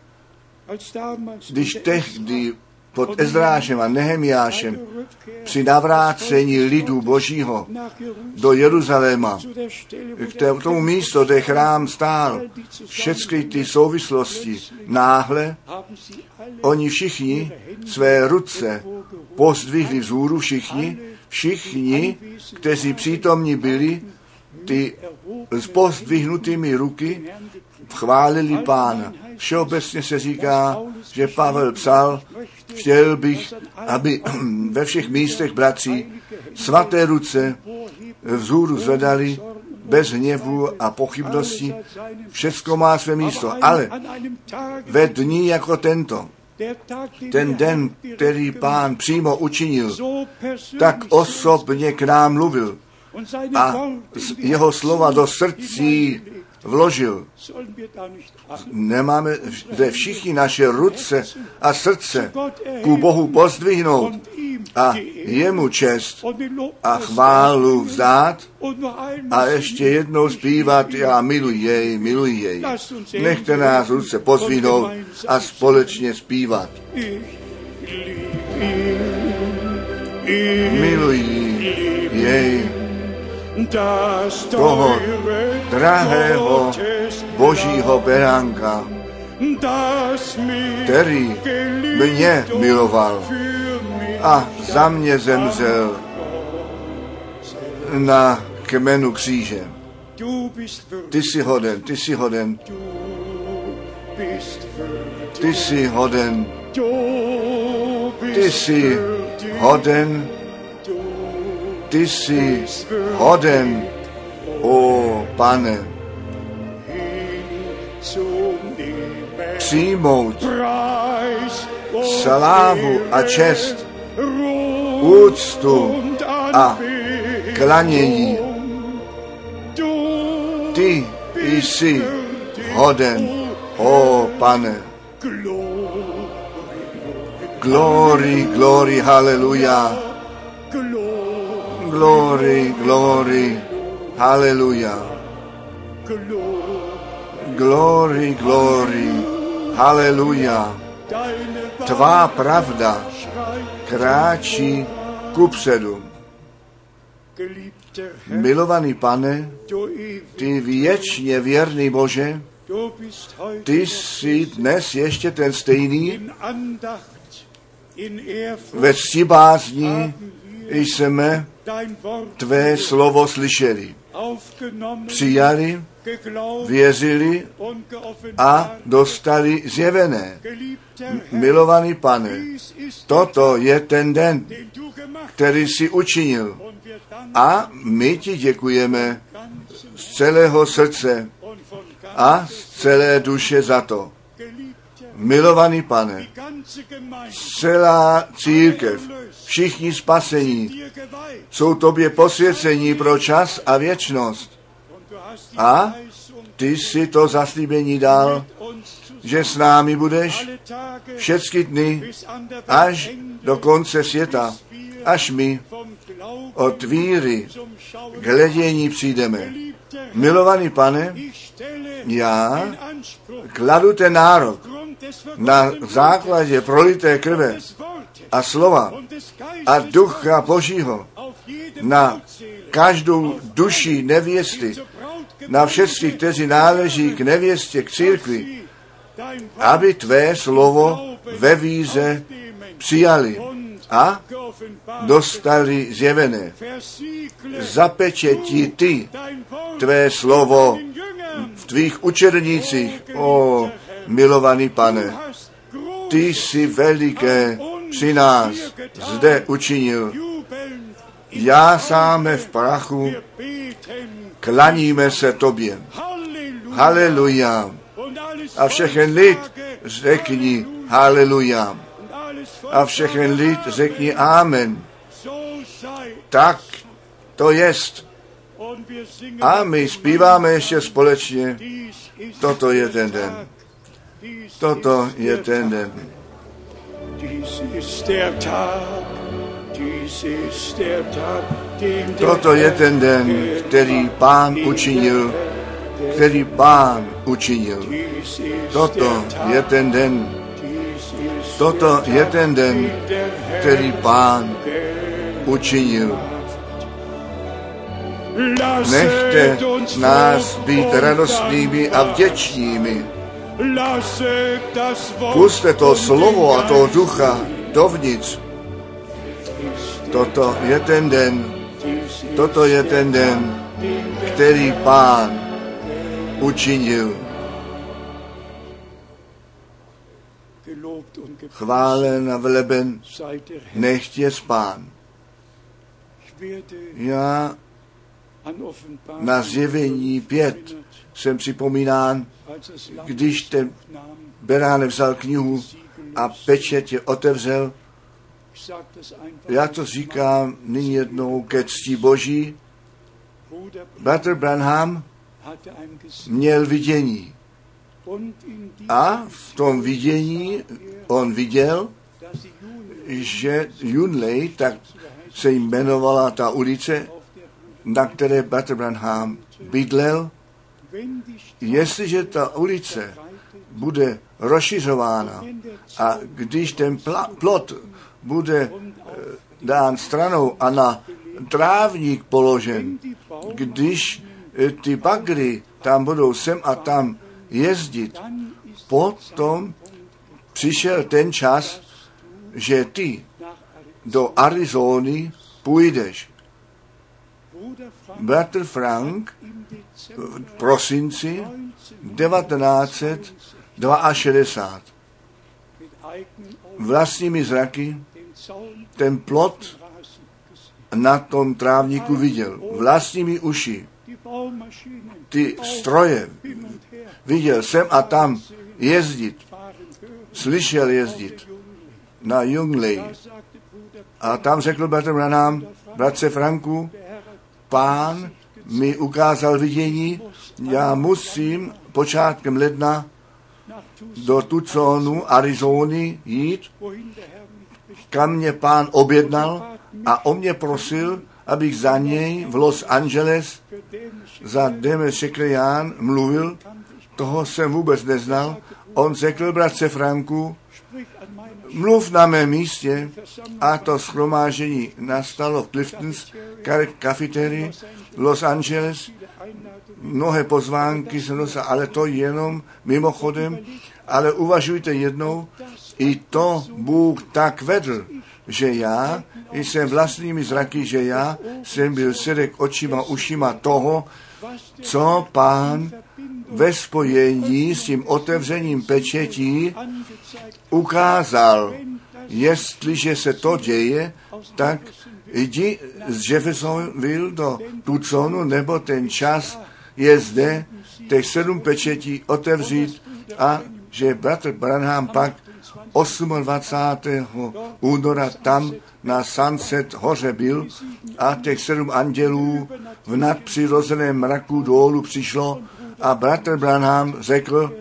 když tehdy pod Ezdrášem a Nehemiášem při navrácení lidu Božího do Jeruzaléma, k tomu místu, kde chrám stál, všechny ty souvislosti, náhle oni všichni své ruce pozdvihli vzhůru, všichni, všichni, kteří přítomní byli, ty s pozdvihnutými ruky chválili Pána. Všeobecně se říká, že Pavel psal, chtěl bych, aby ve všech místech bratří svaté ruce vzhůru zvedali bez hněvu a pochybnosti. Všecko má své místo, ale ve dní jako tento, ten den, který Pán přímo učinil, tak osobně k nám mluvil a jeho slova do srdcí vložil. Nemáme zde všichni naše ruce a srdce ku Bohu pozdvihnout a jemu čest a chválu vzdát a ještě jednou zpívat: já miluji jej, miluji jej. Nechte nás ruce pozdvihnout a společně zpívat. Miluji jej, toho drahého Božího beránka, který mě miloval a za mě zemřel na kmenu kříže. Ty jsi hoden, ty jsi hoden, ty jsi hoden, ty jsi hoden, ty jsi hoden, o Pane, přijmout slávu a čest, úctu a klanění. Ty jsi hoden, o Pane. Glory, glory, haleluja. Glory, glory, haleluja. Glory, glory, haleluja. Tvá pravda kráčí kupředu. Milovaný Pane, ty věčně věrný Bože, ty jsi dnes ještě ten stejný. Ve ctibázní jsme tvé slovo slyšeli, přijali, věřili a dostali zjevené. Milovaný Pane, toto je ten den, který jsi učinil. A my ti děkujeme z celého srdce a z celé duše za to. Milovaný Pane, celá církev, všichni spasení, jsou tobě posvěcení pro čas a věčnost. A ty si to zaslíbení dal že s námi budeš všechny dny až do konce světa, až my od víry k hledění přijdeme. Milovaný Pane, já kladu ten nárok na základě prolité krve a slova a ducha Božího na každou duši nevěsty, na všechny, kteří náleží k nevěstě, k církvi, aby tvé slovo ve víře přijali a dostali zjevené. Zapečetí ty tvé slovo v tvých učednících, o milovaný Pane. Ty jsi veliké při nás zde učinil. Já sáme v prachu, klaníme se tobě. Haleluja. A všechen lid řekni haleluja. A všechen lid řekni amen. Tak to jest. A my zpíváme ještě společně. Toto je ten den. Toto je ten den. Toto je ten den, který Pán učinil, který Pán učinil. Toto je ten den, toto je ten den, který Pán učinil. Nechte nás být radostnými a vděčnými. Puste to slovo a toho ducha dovnitř. Toto je ten den, toto je ten den, který Pán učinil. Chválen a veleben, nechť je Pán. Já na Zjevení pět jsem připomínán, když ten beránek vzal knihu a pečet je otevřel. Já to říkám nyní jednou ke cti Boží. Bratr Branham měl vidění. A v tom vidění on viděl, že Junley, tak se jmenovala ta ulice, na které Bratr Branham bydlel. Jestliže ta ulice bude rozšiřována a když ten pla, plot bude dán stranou a na trávník položen, když ty bagry tam budou sem a tam jezdit, potom přišel ten čas, že ty do Arizony půjdeš. Bratr Frank v prosinci devatenáct set šedesát dva vlastními zraky ten plot na tom trávníku viděl. Vlastními uši ty stroje viděl sem a tam jezdit. Slyšel jezdit na Jungley. A tam řekl bratr Branham, bratře Franku, Pán mi ukázal vidění, já musím počátkem ledna do Tucsonu, Arizony jít, kam mě Pán objednal a on mě prosil, abych za něj v Los Angeles za Demes Shekrian mluvil. Toho jsem vůbec neznal. On řekl, bratře Franku, mluv na mém místě, a to shromáždění nastalo v Clifton's Cafeterii Los Angeles. Mnohé pozvánky jsem dostal, ale to jenom mimochodem, ale uvažujte jednou, i to Bůh tak vedl, že já jsem vlastními zraky, že já jsem byl svědek očima, ušima toho, co Pán ve spojení s tím otevřením pečetí ukázal. Jestliže se to děje, tak jdi z Jeffersonville do Tucsonu, nebo ten čas je zde, těch sedm pečetí otevřít a že bratr Branham pak dvacátého osmého února tam na Sunset hoře byl a těch sedm andělů v nadpřirozeném mraku dolů přišlo a bratr Branham řekl,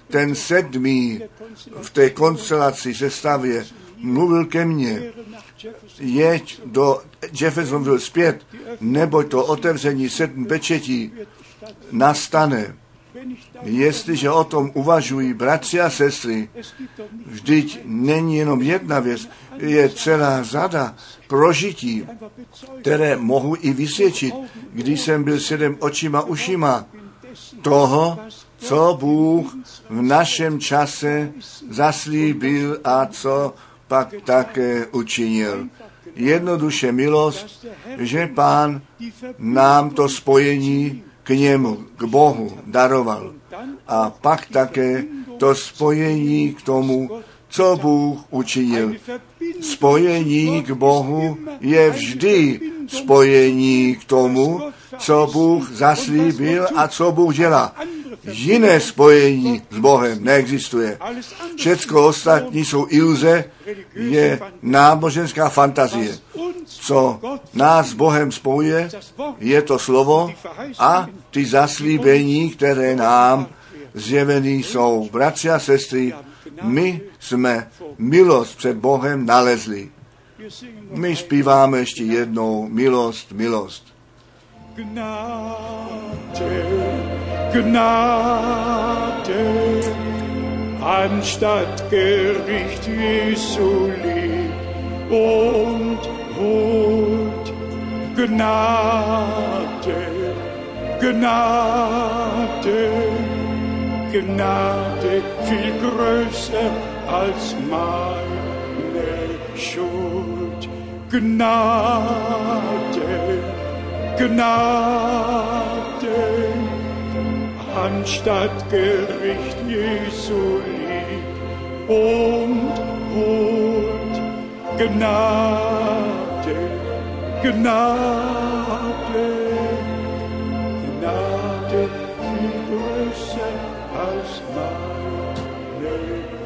ten sedmý v té konstelaci sestavě mluvil ke mně, jeď do Jeffersonville zpět, neboť to otevření sedm pečetí nastane. Jestliže o tom uvažují bratři a sestry, vždyť není jenom jedna věc, je celá řada prožití, které mohu i vysvědčit, když jsem byl sedm očima ušima toho, co Bůh v našem čase zaslíbil a co pak také učinil. Jednoduše milost, že Pán nám to spojení k němu, k Bohu daroval. A pak také to spojení k tomu, co Bůh učinil. Spojení k Bohu je vždy spojení k tomu, co Bůh zaslíbil a co Bůh dělá. Jiné spojení s Bohem neexistuje. Všecko ostatní jsou iluze, je náboženská fantazie. Co nás s Bohem spojuje, je to slovo a ty zaslíbení, které nám zjeveny jsou. Bratři a sestry, my jsme milost před Bohem nalezli. My zpíváme ještě jednou milost, milost. Gnade, Gnade, anstatt Gericht Jesu lieb und Huld. Gnade, Gnade, Gnade viel größer als meine Schuld. Gnade, Gnade, anstatt Gericht Jesu lieb und Huld. Gnade, Gnade, Gnade viel größer als meine